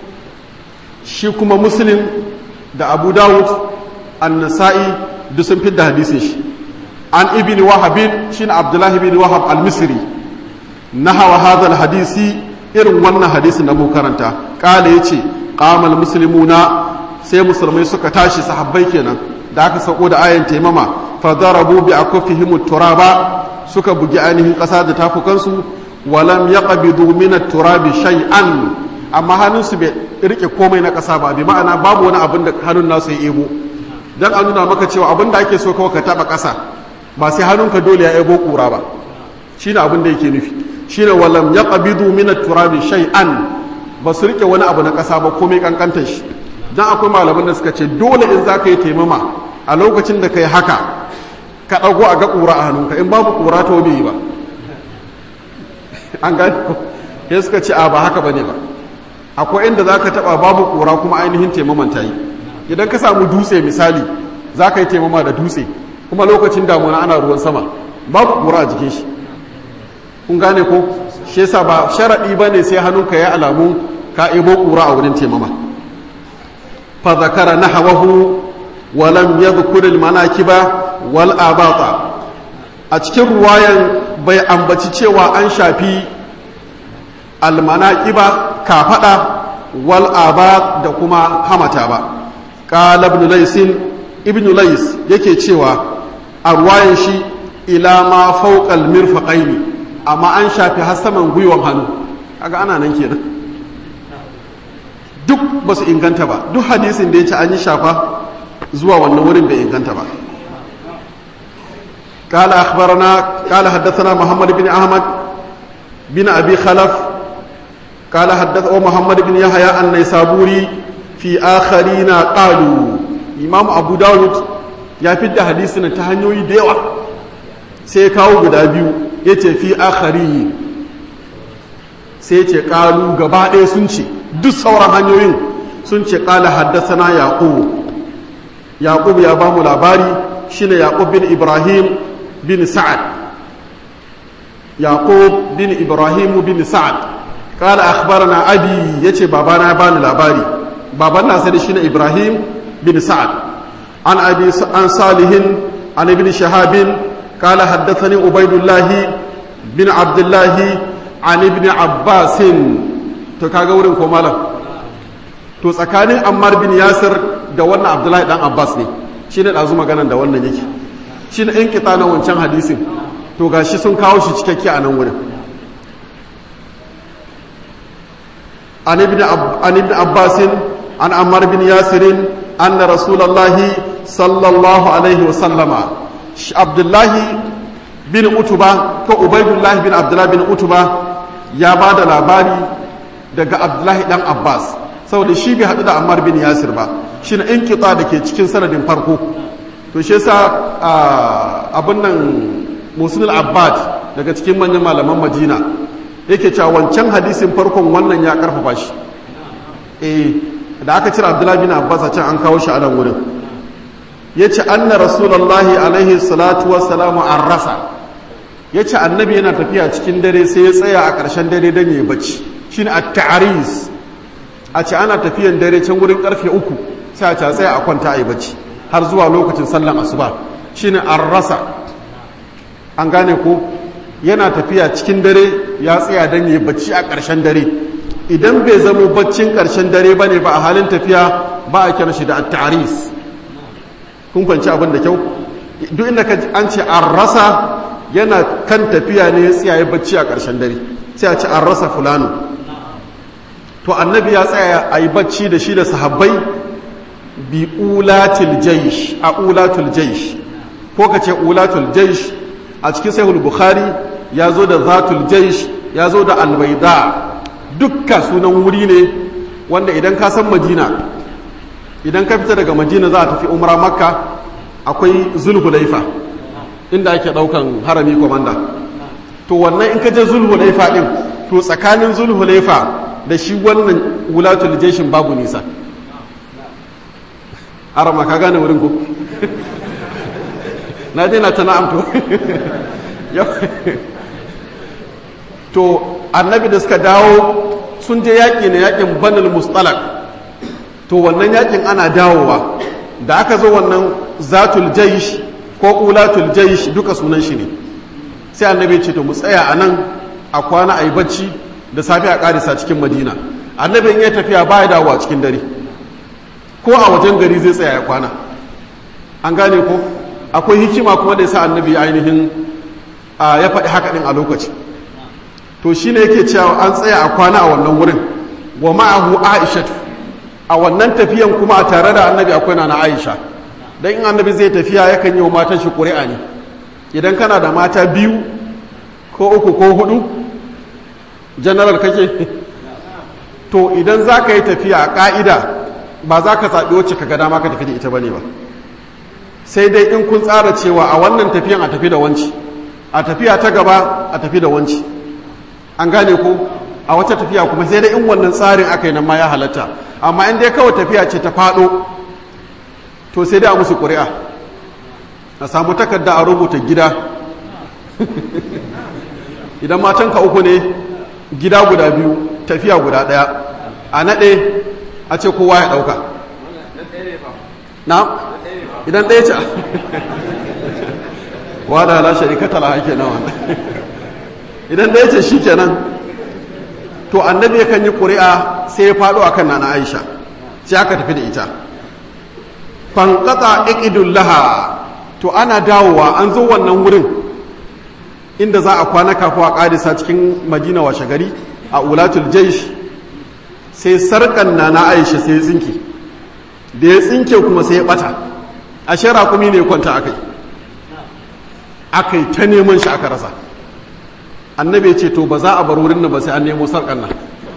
shi kuma Muslim da Abu Dawud An-Nasa'i duk sun fi da hadisin shi an ibn Wahab shin Abdullah ibn Wahab al-Misri nahawa hadha al-hadisi irin wannan hadisin da mu karanta kala yace qamal muslimuna sai musulmai suka tashi sahabbai kenan da aka sauko da ayan taimama fa darabu bi akufihim turaba suka bugi ainihin kasa da tafukansu walam yaqbidu min at-turabi shay'an amma hannunsu bai rike komai na kasa ba bi ma'ana babu wani abin da hannun nasu ya ebo dan an nuna maka cewa abin da ake so kawai ka taba kasa ba sai hannunka dole ya ebo kura ba shine abin da yake nufi shine walam yaqbidu min at-turabi shay'an ba su rike wani abu na kasa ba komai kankantar shi dan akwai malaman da suka ce dole in zaka yi taimama a lokacin da kai haka ka dago a ga kura a hannunka in babu kura to bai ba an gani ko sai suka ce a ba haka bane ba akwai inda zaka taba babu kura kuma ainihin taimaman ta yi idan ka samu dutse misali zaka yi taimama da dutse kuma lokacin damuna ana ruwan sama babu kura a jikin shi kun gane ko shi yasa ba sharadi bane sai hannunka ya alamu ka ebo kura a wurin taimama fa zakara nahwahu wa lam yadhkur al manakiba wal abata a cikin ruwayan bai ambaci cewa an shafi al manakiba kafada wal abat da kuma hamata ba qala ibn lays ibn lays yake cewa a ruwayan shi ila ma fawqa al mirfaqaini amma an shafi har saman gwiwan hannu kaga ana nan kenan duk ba su inganta ba duk hadisin da ya ce an yi shafa zuwa wannan wurin bai inganta ba قال أخبرنا قال حدثنا محمد بن أحمد بن أبي خلف قال حدث محمد بن يحيى النيسابوري في آخرين قالوا إمام أبو داود يا في حديثنا تهنيوي ديوة سيكاو غدا بيو yace fi akhari sai ce kalu gaba ɗaya sun ce duk sauran hanyoyin sun ce kala haddasana yaqub yaqub ya ba mu labari shine yaqub bin ibrahim bin sa'ad yaqub bin ibrahim bin sa'ad kala akhbarana abi yace babana ya bani labari baban nasa da shine ibrahim bin sa'ad an abi an salihin an ibn shahabin قال حدثني عبيد الله بن عبد الله عن ابن عباس to kaga wurin ko malam to tsakanin Ammar bin Yasir da wannan Abdullahi dan Abbas ne shine dazu maganan da wannan yake shine in kita na wancan hadisin to gashi sun kawo shi cikakke a nan wurin an ibn an ibn Abbas an Ammar bin Yasir anna rasulullahi sallallahu alaihi wasallama Abdullahi bin Utuba ko Ubaidullahi bin Abdullahi bin Utuba ya ba da labari daga Abdullahi dan Abbas saboda shi bai haɗu da Ammar bin Yasir ba shi na inkita da ke cikin sanadin farko to shi yasa abin nan Musul Abbad daga cikin manyan malaman Madina yake cewa wancan hadisin farkon wannan ya karfafa shi eh da aka cire abdullahi bin abbas a can an kawo shi a nan wurin ya ce anna rasulullahi alaihi salatu wassalamu an rasa ya ce annabi yana tafiya cikin dare sai ya tsaya a ƙarshen dare don ya yi bacci shi ne a ta'aris a ce ana tafiyan dare can wurin ƙarfe uku sai a ce tsaya a kwanta a yi bacci har zuwa lokacin sallan asuba shi ne an rasa an gane ko yana tafiya cikin dare ya tsaya don ya yi bacci a ƙarshen dare idan bai zama baccin ƙarshen dare ba ne ba a halin tafiya ba a kira shi da ta'aris kun kwanci abin da kyau duk inda ka an ce an rasa yana kan tafiya ne ya tsaye bacci a ƙarshen dare sai a ce an rasa fulano to annabi ya tsaya a yi bacci da shi da sahabbai bi ulatul jaish a ulatul jaish ko ka ce ulatul jaish a cikin sahih bukhari ya zo da zatul jaish ya zo da albaida dukka sunan wuri ne wanda idan ka san madina idan ka fita daga madina za a tafi umra makka akwai zulhulaifa inda ake daukan harami komanda to wannan in ka je zulhulaifa din to tsakanin zulhulaifa da shi wannan wulatul jeshin babu nisa arama ka gane wurin ko na je na ta na'amto to annabi da suka dawo sun je yaƙi na yaƙin banal mustalak to wannan yaƙin ana dawowa da aka zo wannan zatul jaish ko ulatul jaish duka sunan shi ne sai annabi ce to mu tsaya a nan a kwana a yi bacci da safi a ƙarisa cikin madina annabi in ya tafiya ba ya dawo a cikin dare ko a wajen gari zai tsaya ya kwana an gane ko akwai hikima kuma da ya sa annabi ainihin ya faɗi haka ɗin a lokaci to shi ne yake cewa an tsaya a kwana a wannan wurin wa ma'ahu aishatu a wannan tafiyan kuma a tare da annabi akwai na aisha don in annabi zai tafiya yakan yi wa matan shi ƙuri'a ne idan kana da mata biyu ko uku ko hudu general kake to idan za ka yi tafiya a ƙa'ida ba za ka zaɓi wacce ka ga dama ka tafi da ita ba ne ba sai dai in kun tsara cewa a wannan tafiyan a tafi da wanci a tafiya ta gaba a tafi da wanci an gane ko a wata tafiya kuma sai dai in wannan tsarin aka yi nan ma ya halatta amma in dai kawai tafiya ce ta faɗo to sai dai a musu ƙuri'a a samu takarda a rubuta gida idan matanka uku ne gida guda biyu tafiya guda ɗaya a naɗe a ce kowa ya ɗauka na idan ɗaya ce wada la sharikata la ake nawa idan ɗaya ce shi kenan to annabi yakan yi ƙuri'a sai ya faɗo akan nana aisha sai aka tafi da ita fanqata iqidul laha to ana dawowa an zo wannan wurin inda za a kwana kafu a ƙarisa cikin madina washe gari a ulatul jaish sai sarkan nana aisha sai ya tsinke da ya tsinke kuma sai ya bata ashe raƙumi ne kwanta akai akai ta neman shi aka rasa annabi ya ce to ba za a bar wurin nan ba sai an nemo sarkan nan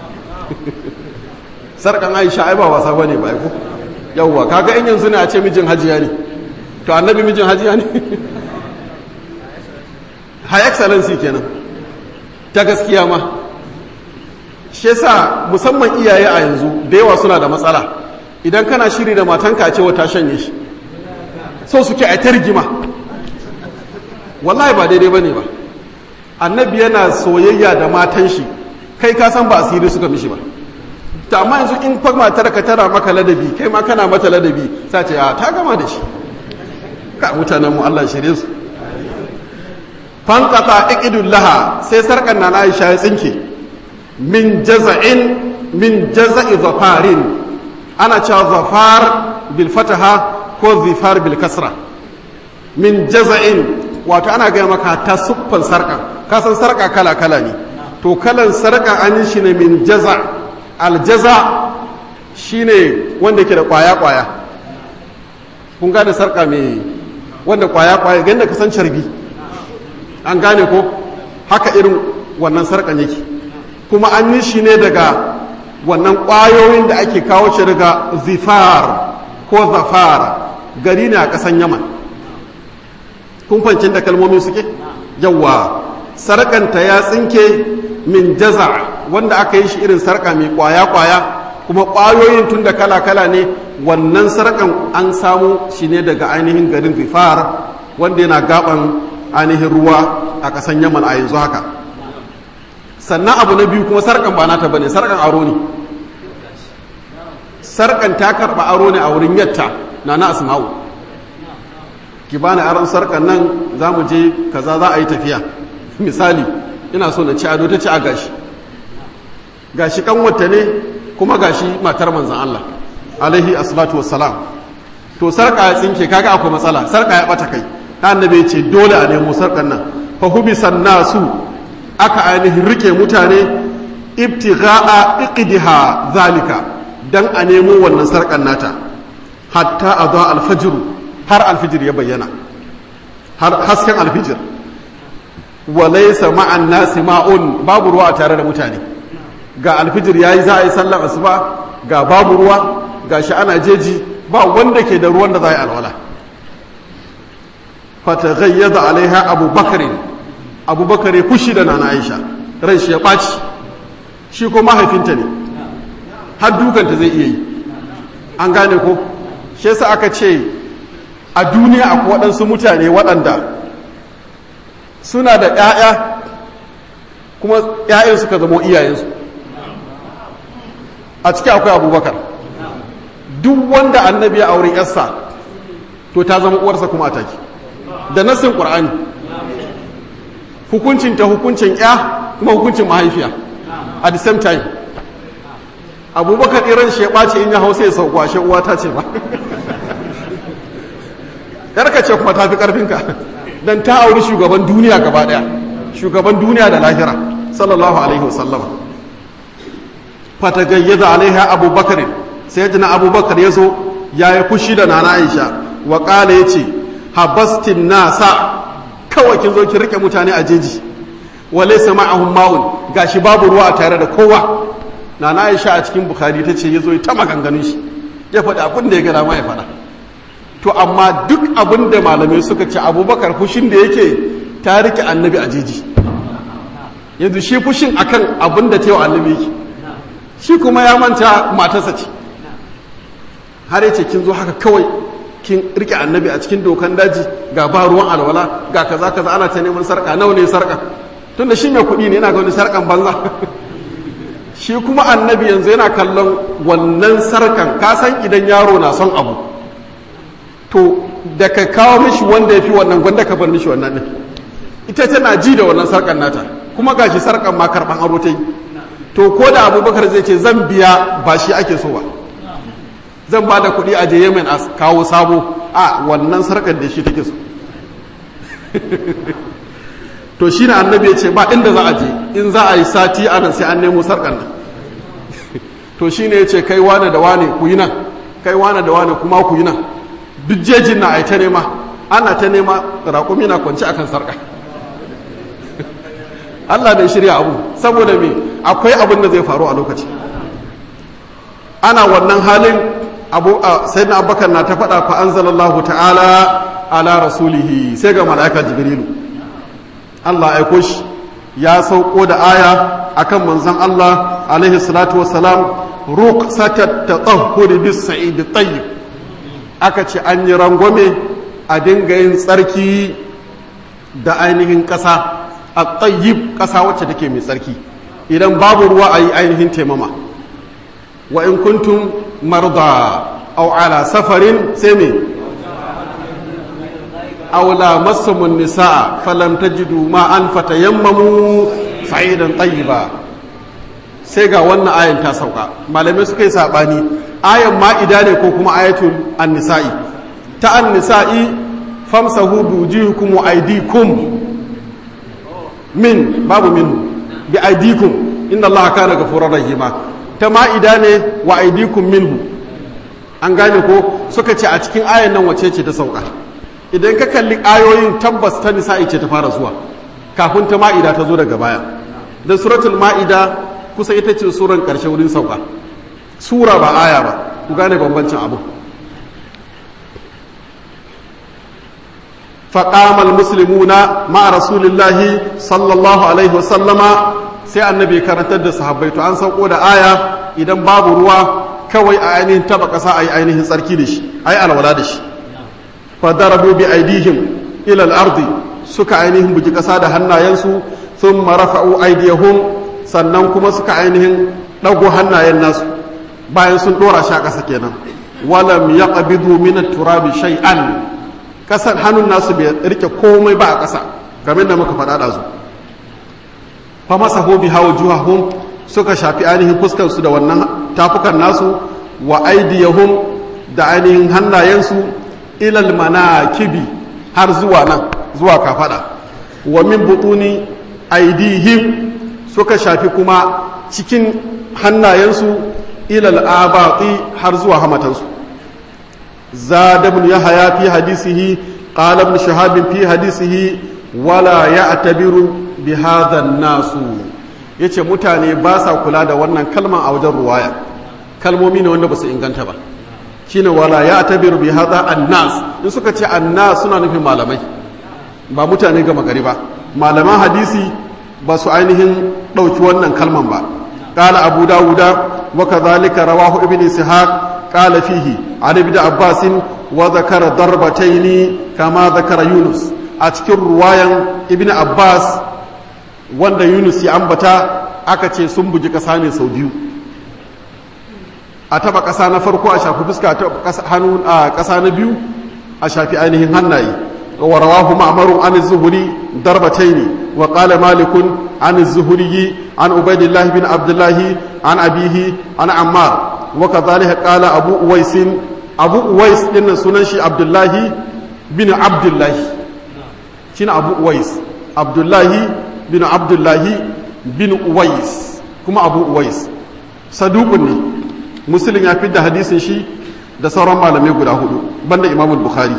sarkan aisha ai ba wasa bane ba ko yawwa kaga in yanzu ne a ce mijin hajiya ne to annabi mijin hajiya ne high excellency kenan ta gaskiya ma shi yasa musamman iyaye a yanzu da yawa suna da matsala idan kana shiri da matanka a cewa ta shanye shi so suke a ta rigima wallahi ba daidai bane ba annabi yana soyayya da matan shi kai ka san ba asiri suka mishi ba ta amma yanzu in fa matar ka tara maka ladabi kai ma kana mata ladabi sai ce a ta gama da shi ka mutanen mu Allah shirye su fanqata iqidul laha sai sarkan na Aisha ya tsinke min jaza'in min jaza'i zafarin ana cewa zafar bil fataha ko zifar bil kasra min jaza'in wato ana gaya maka ta suffan sarka kasan sarka kala kala ne to kalan sarka an yi shi ne min jaza aljaza shine wanda ke da kwaya kwaya kun gane sarka mai wanda kwaya kwaya ganda ka san carbi an gane ko haka irin wannan sarkan yake kuma an yi shi ne daga wannan kwayoyin da ake kawo shi daga zifar ko zafar gari ne a kasan yaman kun fancin da kalmomi suke yawa sarkanta ya tsinke min jaza wanda aka yi shi irin sarka mai kwaya-kwaya kuma ƙwayoyin tun da kala-kala ne wannan sarƙan an samu shi ne daga ainihin garin Rifar wanda yana gaban ainihin ruwa a ƙasan Yaman a yanzu haka. Sannan abu na biyu kuma sarƙan ba nata bane, sarƙan aro ne. Sarƙan ta karɓa aro ne a wurin yatta na na Asma'u. Ki bani aron sarƙan nan za mu je kaza za a yi tafiya. Misali, ina so na ci ado ta ci a gashi. Gashi kanwata ne kuma gashi matar manzan Allah alaihi assalatu wassalam. To sarƙa ya tsinke kaga akwai matsala, sarƙa ya ɓata kai. Annabi ce dole a nemo sarƙan nan. Fa hubisan nasu aka ainihin rike mutane ibtigha'a iqdiha zalika dan a nemo wannan sarkan nata hatta adha alfajr har alfijir ya bayyana har hasken alfijir wa laysa ma'an nasi ma'un babu ruwa tare da mutane ga alfijir yayi za a yi sallar asuba ga babu ruwa gashi ana jeji ba wanda ke da ruwan da za a yi alwala fataghayyada alaiha abubakar abubakar ya fushi da nana aisha ran shi ya ɓaci shi ko mahaifinta ne har dukanta zai iya yi an gane ko shi yasa aka ce a duniya akwai waɗansu mutane waɗanda suna da ƴaƴa kuma ƴaƴan suka zamo iyayensu a ciki akwai abubakar duk wanda annabi ya aure yarsa to ta zama uwarsa kuma a take da nassin ƙur'ani hukuncin ta hukuncin ya kuma hukuncin mahaifiya at the same time abubakar iran shi ya ɓace in ya hausa ya sauko ashe uwa ta ce ba yarka ce kuma ta fi ƙarfinka don ta auri shugaban duniya gaba ɗaya shugaban duniya da lahira sallallahu alaihi wasallam fatagayyaza alaiha abubakar sai jina abubakar ya zo ya yi fushi da nana aisha wa ƙala ya ce habastin nasa kawai kin zo ki rike mutane a jeji wale sama'ahum ma'un gashi babu ruwa tare da kowa nana Aisha a cikin Bukhari tace yazo ta maganganun shi ya faɗi abin da ya gada ma ya faɗa to amma duk abin da malamai suka ce Abubakar fushin da yake ta rike annabi a jeji yanzu shi fushin akan abin da ta yi wa annabi yake shi kuma ya manta matarsa ce har yace kin zo haka kawai kin rike annabi a cikin dokan daji ga ba ruwan alwala ga kaza kaza ana ta neman sarka nawa ne sarka tunda shi mai kuɗi ne yana ga wani sarkan banza shi kuma annabi yanzu yana kallon wannan sarkan ka san idan yaro na son abu to da ka kawo mishi wanda ya fi wannan gwanda ka bar mishi wannan ɗin ita tana ji da wannan sarkan nata kuma gashi sarkan ma karɓan aro ta yi to ko da abubakar zai ce zan biya ba shi ake so ba zan ba da kuɗi a je yemen a kawo sabo a wannan sarkar da shi take so to shi na annabi ya ce ba inda za a je in za a yi sati anan sai an nemo sarkar nan to shi ne ya ce kai wane da wane ku yi nan kai wane da wane kuma ku yi nan duk jejin na a yi ta nema ana ta nema raƙumi na kwanci akan sarka Allah da shirya abu saboda me akwai abin da zai faru a lokaci ana wannan halin abu sayyidina abubakar na ta faɗa fa anzalallahu ta'ala ala rasulihi sai ga mala'ika jibrilu Allah aiko shi ya sauko da aya akan manzon Allah alaihi salatu wassalam ruqsatat tatahhur bis sa'id tayyib aka ce an yi rangwame a dinga yin tsarki da ainihin ƙasa a tayyib ƙasa wacce take mai tsarki idan babu ruwa a yi ainihin taimama wa in kuntum marda aw ala safarin sai me aw lamassumun nisaa falam tajidu ma'an fatayammamu sa'idan tayyiba sai ga wannan ayan ta sauka malamai suka yi sabani ayan ma'ida ne ko kuma ayatul an-nisa'i ta an-nisa'i famsahu biwujuhikum wa aydikum min babu minhu bi aydikum inna allaha kana ghafurur rahima ta ma'ida ne wa aydikum minhu an gane ko suka ce a cikin ayan nan wace ce ta sauka idan ka kalli ayoyin tabbas ta nisa'i ce ta fara zuwa kafin ta ma'ida ta zo daga baya dan suratul ma'ida kusa ita ce suran karshe wurin sauka sura ba aya ba ku gane bambancin abu faqama almuslimuna ma'a rasulillahi sallallahu alaihi wasallama sai annabi karantar da sahabbai to an sauko da aya idan babu ruwa kawai a ainihin taba ƙasa a yi ainihin tsarki da shi a yi alwala da shi fadarabu bi aidihim ila al-ardi suka ainihin bugi ƙasa da hannayensu sun marafa'u aidiyahum sannan kuma suka ainihin ɗago hannayen nasu bayan sun ɗora shi a ƙasa kenan walam yaqbidu min at-turabi shay'an ƙasar hannun nasu bai rike komai ba a ƙasa game da muka faɗa da su fa masahu biha wujuhahum suka shafi ainihin fuskar su da wannan tafukan nasu wa aidiyahum da ainihin hannayensu ilal manakibi har zuwa nan zuwa kafada wa min butuni aidihim suka shafi kuma cikin hannayensu ilal abati har zuwa hamatansu zada ibn yahya fi hadisihi qala ibn shahab fi hadisihi wala ya'tabiru bi hadha an-nasu yace mutane ba sa kula da wannan kalman a wajen ruwaya kalmomi ne wanda ba su inganta ba shine wala ya'tabiru bi hadha an-nas in suka ce an-nas suna nufin malamai ba mutane gama gari ba malaman hadisi ba su ainihin ɗauki wannan kalman ba ƙala abu dawuda wa kadhalika rawahu ibn ishaq qala fihi an ibn abbas wa zakara darbataini kama zakara yunus a cikin ruwayan ibn abbas wanda yunus ya ambata aka ce sun buji ƙasa ne sau biyu a taba ƙasa na farko a shafi fuska a hannu a ƙasa na biyu a shafi ainihin hannaye ورواه معمر عن الزهري ضربتين وقال مالك عن الزهري عن عبيد الله بن عبد الله عن أبيه عن عمار وكذلك قال أبو أويس أبو أويس إن سننشي عبد الله بن عبد الله شين أبو أويس عبد الله بن عبد الله بن أويس كما أبو أويس صدوقني مسلم يفيد حديث شي da sauran malamai guda hudu banda Imam Bukhari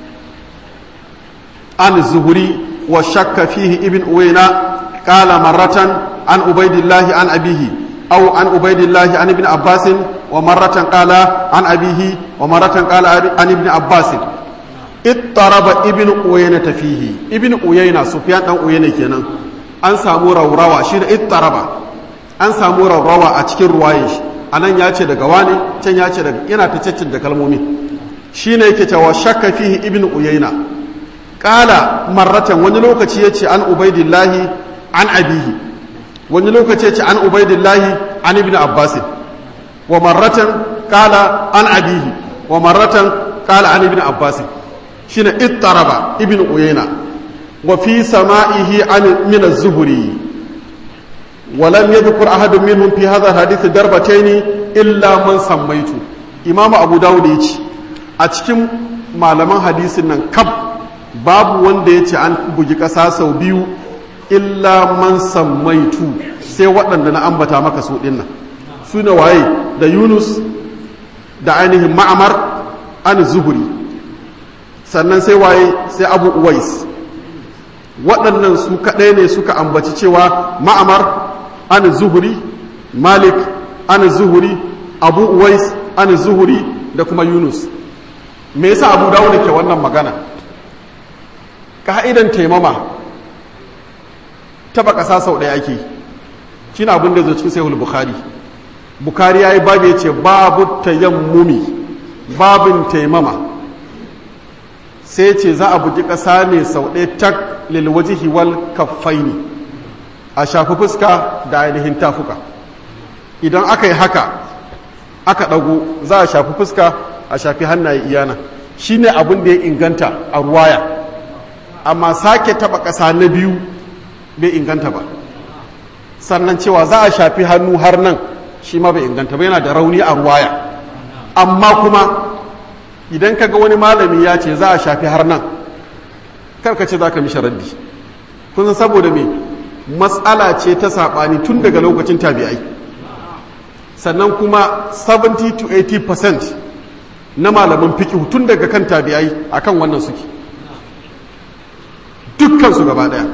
عن الزهري وشك فيه ابن أوينا قال مرة عن عبيد الله عن أبيه أو عن عبيد الله عن ابن عباس ومرة قال عن أبيه ومرة قال عن ابن عباس اضطرب ابن أوينة فيه ابن أوينة سفيان أو أوينة كنا أن سامو روى شين اضطرب أن سامو روى أتكر روايش أنا ياتي دغواني تن ياتي دغ yana ta caccin kalmomi shine yake cewa shakka fihi ibn Uyayna kala marratan wani lokaci ya ce an ubaidillahi an abihi wani lokaci ya ce an ubaidillahi an ibn abbas wa marratan kala an abihi wa marratan kala an ibn abbas shine ittaraba ibn uyayna wa fi sama'ihi an min az-zuhri wa lam yadhkur ahadun minhum fi hadha al-hadith darbatayn illa man sammaytu imam abu dawud yace a cikin malaman hadisin nan kab babu wanda ya ce an bugi ƙasa sau biyu illa man sammaitu sai waɗanda na ambata maka su ɗin nan su ne waye da yunus da ainihin ma'amar an zuhuri sannan sai waye sai abu uwais waɗannan su kaɗai ne suka ambaci cewa ma'amar an zuhuri malik an zuhuri abu uwais an zuhuri da kuma yunus me yasa abu dawo da ke wannan magana ka'idan taimama taba ƙasa sau ɗaya ake shi na abin da zo cikin sahihul bukhari bukhari ya yi babu ya ce babu tayammumi babin taimama sai ce za a buji ƙasa ne sau ɗaya tak lilwajihi wal kaffaini a shafi fuska da ainihin tafuka idan aka yi haka aka ɗago za a shafi fuska a shafi hannaye iyana shi ne abin da ya inganta a ruwaya amma sake taba ƙasa na biyu bai inganta ba sannan cewa za a shafi hannu har nan shi ma bai inganta ba yana da rauni a ruwaya amma kuma idan kaga wani malami ya ce za a shafi har nan karka ce za ka mishi raddi kun san saboda me matsala ce ta saɓani tun daga lokacin tabi'ai sannan kuma seventy to eighty percent na malaman fiqh tun daga kan tabi'ai akan wannan suke dukkansu gaba daya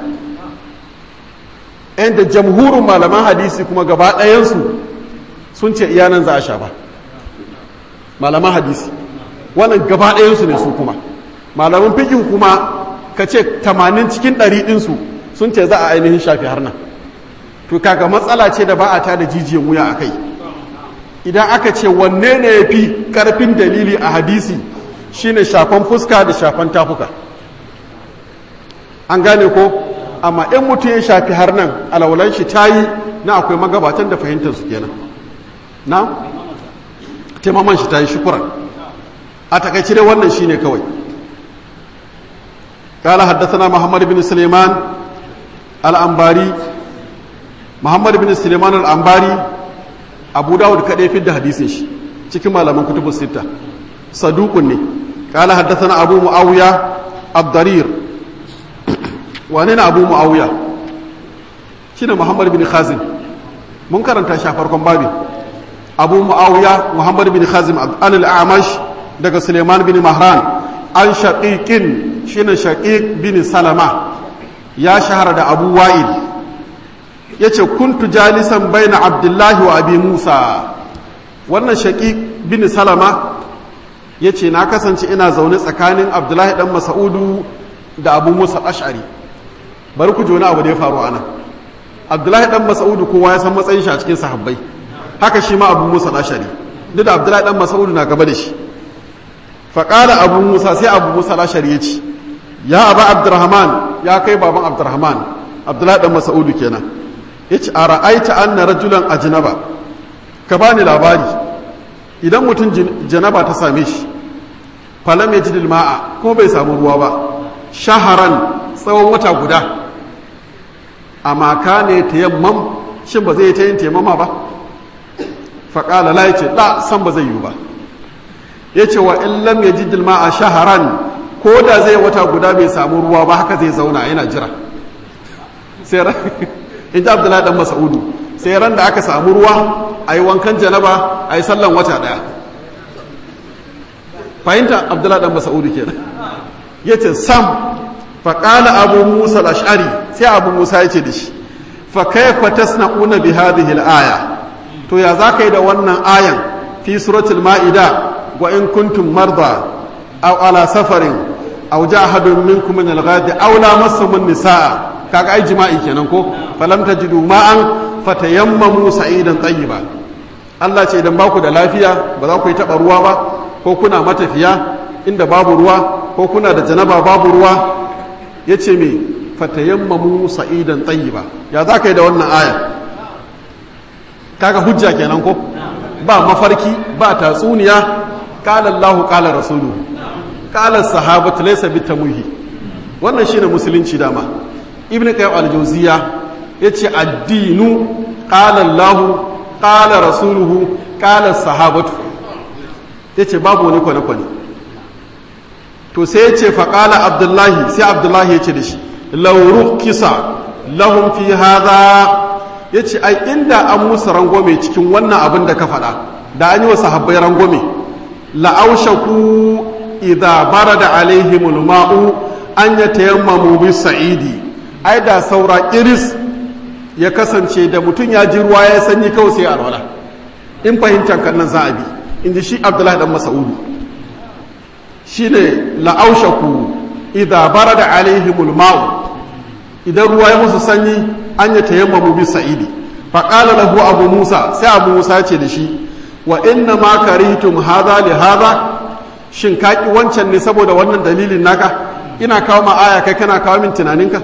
yan da jamhurin malaman hadisi kuma gaba dayansu sun ce iyanan za a sha ba malaman hadisi wannan gaba dayansu ne su kuma malaman fikin kuma ka ce tamanin cikin ɗari ɗinsu sun ce za a ainihin shafi har nan to kaga matsala ce da ba a ta da jijiyan wuya a kai idan aka ce wanne ne ya fi ƙarfin dalili a hadisi shine shafan fuska da shafan tafuka an gane ko amma in mutum ya shafi har nan alaulan shi ta yi na akwai magabatan da fahimtar su kenan na taimaman shi ta yi shukuran a takaice dai wannan shine kawai قال حدثنا محمد بن سليمان الأنباري محمد بن سليمان الأنباري أبو داود كده في الحديث cikin malaman kutubus sita saduqun ne قال حدثنا أبو معاوية الضرير wane na Abu Muawiya shine Muhammad bin Khazim mun karanta shi a farkon babi Abu Muawiya Muhammad bin Khazim al-A'mash daga Suleiman bin Mahran an shaqiqin shine shaqiq bin Salama ya shahara da Abu Wa'il yace kuntu jalisan baina Abdullahi wa Abi Musa wannan shaqiq bin Salama yace na kasance ina zaune tsakanin Abdullahi dan Mas'udu da Abu Musa Ash'ari bari ku ji wani abu da ya faru ana Abdullahi dan Mas'udu kowa ya san matsayin shi a cikin sahabbai haka shi ma Abu Musa Ash'ari duk da Abdullahi dan Mas'udu na gaba da shi fa qala Abu Musa sai Abu Musa Ash'ari yace ya Aba Abdurrahman ya kai baban Abdurrahman Abdullahi dan Mas'udu kenan yace ara'aita anna rajulan ajnaba ka bani labari idan mutum janaba ta same shi falam yajidil ma'a ko bai samu ruwa ba shaharan tsawon wata guda amma ka ne tayammam shin ba zai ta yin tayammama ba faƙala la yace da san ba zai yi ba yace wa in lam yajidil ma'a shaharan ko da zai wata guda bai samu ruwa ba haka zai zauna yana jira sai ran in ji Abdullahi dan Mas'udu sai ran da aka samu ruwa ayi wankan janaba ayi sallan wata daya fahimta Abdullahi dan Mas'udu kenan yace sam faƙala abu musa al'ash'ari sai abu musa ya ce da shi fa kaifa tasna'una bi hadhihi al-aya to ya za ka yi da wannan ayan fi suratul ma'ida wa in kuntum marda aw ala safarin aw ja'a ahadun minkum min al-ghadi aw lamastum an-nisaa kaga ai jima'i kenan ko falam tajidu ma'an fatayammamu sa'idan tayyiba Allah ce idan ba ku da lafiya ba za ku yi taba ruwa ba ko kuna matafiya inda babu ruwa ko kuna da janaba babu ruwa ya ce mai fatayammamu sa'idan tayyiba ya za ka yi da wannan aya kaga hujja kenan ko ba mafarki ba tatsuniya qala Allahu qala rasuluhu qala sahabatu laysa bitamuhi wannan shine musulunci dama ibnu qayyim al-jawziya yace addinu qala Allahu qala rasuluhu qala sahabatu yace babu wani kwane kwane to sai ya ce faƙala abdullahi sai abdullahi ya ce da shi lauru kisa lahun fi haza ya ce ai inda an musu rangwame cikin wannan abin da ka faɗa da an yi wa sahabbai rangwame la'aushaku idha barada alaihimul ma'u an ya tayammamu bis sa'idi ai da saura iris ya kasance da mutum ya ji ruwa ya sanyi kawai sai alwala in fahimtar kan nan za a bi in ji shi abdullahi dan mas'udu shine la'aushaku idza barada alaihimul ma'u idan ruwa ya musu sanyi an ya tayammamu bis sa'idi fa qala lahu abu musa sai abu musa ya ce da shi wa inna ma karitum hadha li hadha shin ka ki wancan ne saboda wannan dalilin naka ina kawo ma aya kai kana kawo min tunaninka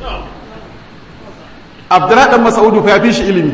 abdullahi dan mas'udu fa ya fi shi ilimi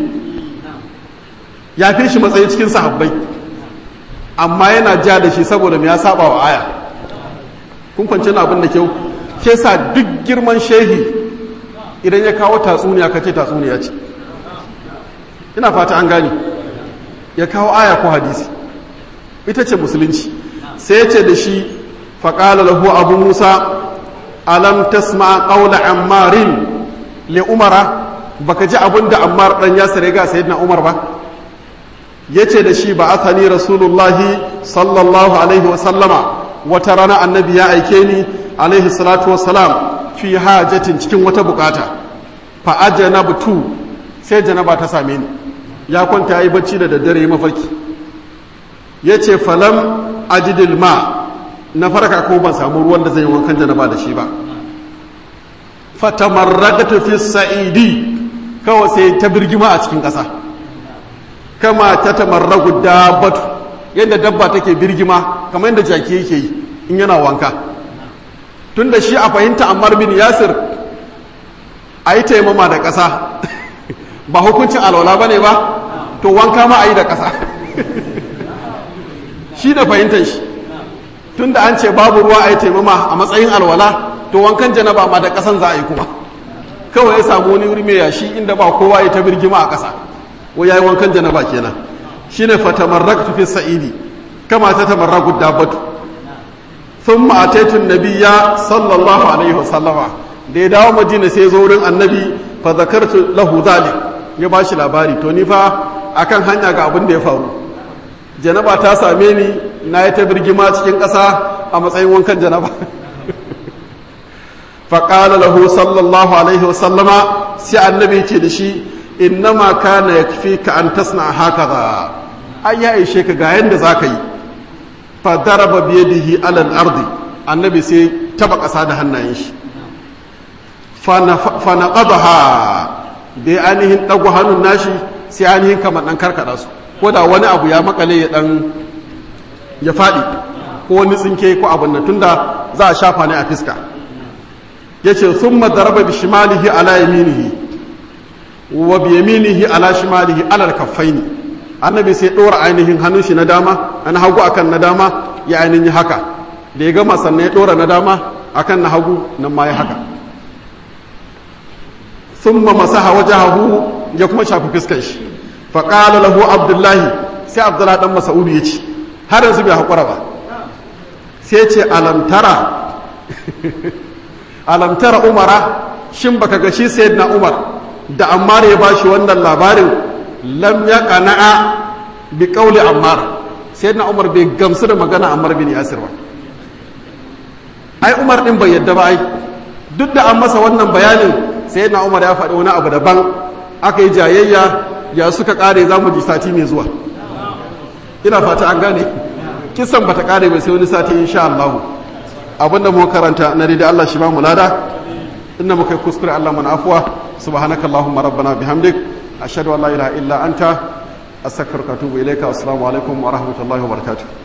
ya fi shi matsayi cikin sahabbai amma yana ja da shi saboda me ya saba wa aya kun kwance na abin da kyau ke sa duk girman shehi idan ya kawo tatsuniya kace tatsuniya ce ina fata an gane ya kawo aya ko hadisi ita ce musulunci sai ya ce da shi faƙala lahu abu musa alam tasma qawla ammarin li umara baka ji abin da ammar dan yasir ga sayyidina umar ba yace da shi ba athani rasulullahi sallallahu alaihi wa sallama wata rana annabi ya aike ni alaihi salatu wa salam fi hajatin cikin wata bukata fa ajnabtu sai janaba ta same ni ya kwanta yayi bacci da daddare mafarki yace falam ajidil ma na farka ko ban samu ruwan da zai wankan janaba da shi ba fatamarragtu fi sa'idi kawai sai ta birgima a cikin ƙasa kama tatamarragu dabbatu yadda dabba take birgima kamar yadda jaki yake yi in yana wanka tunda shi a fahimta Ammar bin Yasir a yi taimama da ƙasa ba hukuncin alwala ba ne ba to wanka ma a yi da ƙasa shi da fahimtar shi tunda an ce babu ruwa a yi taimama a matsayin alwala to wankan janaba ma da ƙasan za a yi kuma kawai ya samu wani wuri mai yashi inda ba kowa ya ta birgima a ƙasa wai ya yi wankan janaba kenan shi ne fatamarrak fi sa'idi kama ta tamarraku dabbatu sun ma'ataitun nabiya sallallahu alaihi wasallama da ya dawo madina sai zo wurin annabi fa zakartu lahu zalik ya ba shi labari to ni fa akan hanya ga abin da ya faru janaba ta same ni na yi ta birgima cikin ƙasa a matsayin wankan janaba faƙala lahu sallallahu alaihi wasallama sai annabi ce da shi innama kana yakfika an tasna hakaza ai ya ishe ka ga yanda zaka yi fa daraba bi yadihi ala al-ardi annabi sai taba ƙasa da hannayen shi fa naqadaha da ainihin dago hannun nashi sai ainihin kamar dan karkada su ko da wani abu ya makale ya dan ya fadi ko wani tsinke ko abin nan tunda za a shafa ne a fiska yace thumma daraba bi shimalihi ala yaminihi wa bi yaminihi ala shimalihi ala al-kaffaini annabi sai dora ainihin hannun shi na dama an hagu akan na dama ya ainihin haka da ya gama sannan ya dora na dama akan na hagu nan ma ya haka thumma masaha wajhahu ya kuma shafi fiskar shi fa qala lahu abdullahi sai abdullahi dan mas'ud ya ce har yanzu bai hakura ba sai ya ce alam tara alam tara umara shin baka ga shi sayyidina umar da ammar ya bashi wannan labarin lam yaqna'a bi qawli ammar sayyidina umar bai gamsu da magana ammar bin yasir ba ai umar din bai yadda ba ai duk da an masa wannan bayanin sayyidina umar ya faɗi wani abu daban aka yi jayayya ya suka kare zamu ji sati mai zuwa ina fata an gane kisan bata kare ba sai wani sati insha Allah abinda mu karanta na da Allah shi ba mu lada inna muka kuskure Allah mana afwa subhanakallahumma rabbana bihamdik ashhadu an la ilaha illa anta astaghfiruka wa atubu ilayka assalamu alaikum wa rahmatullahi wa barakatuh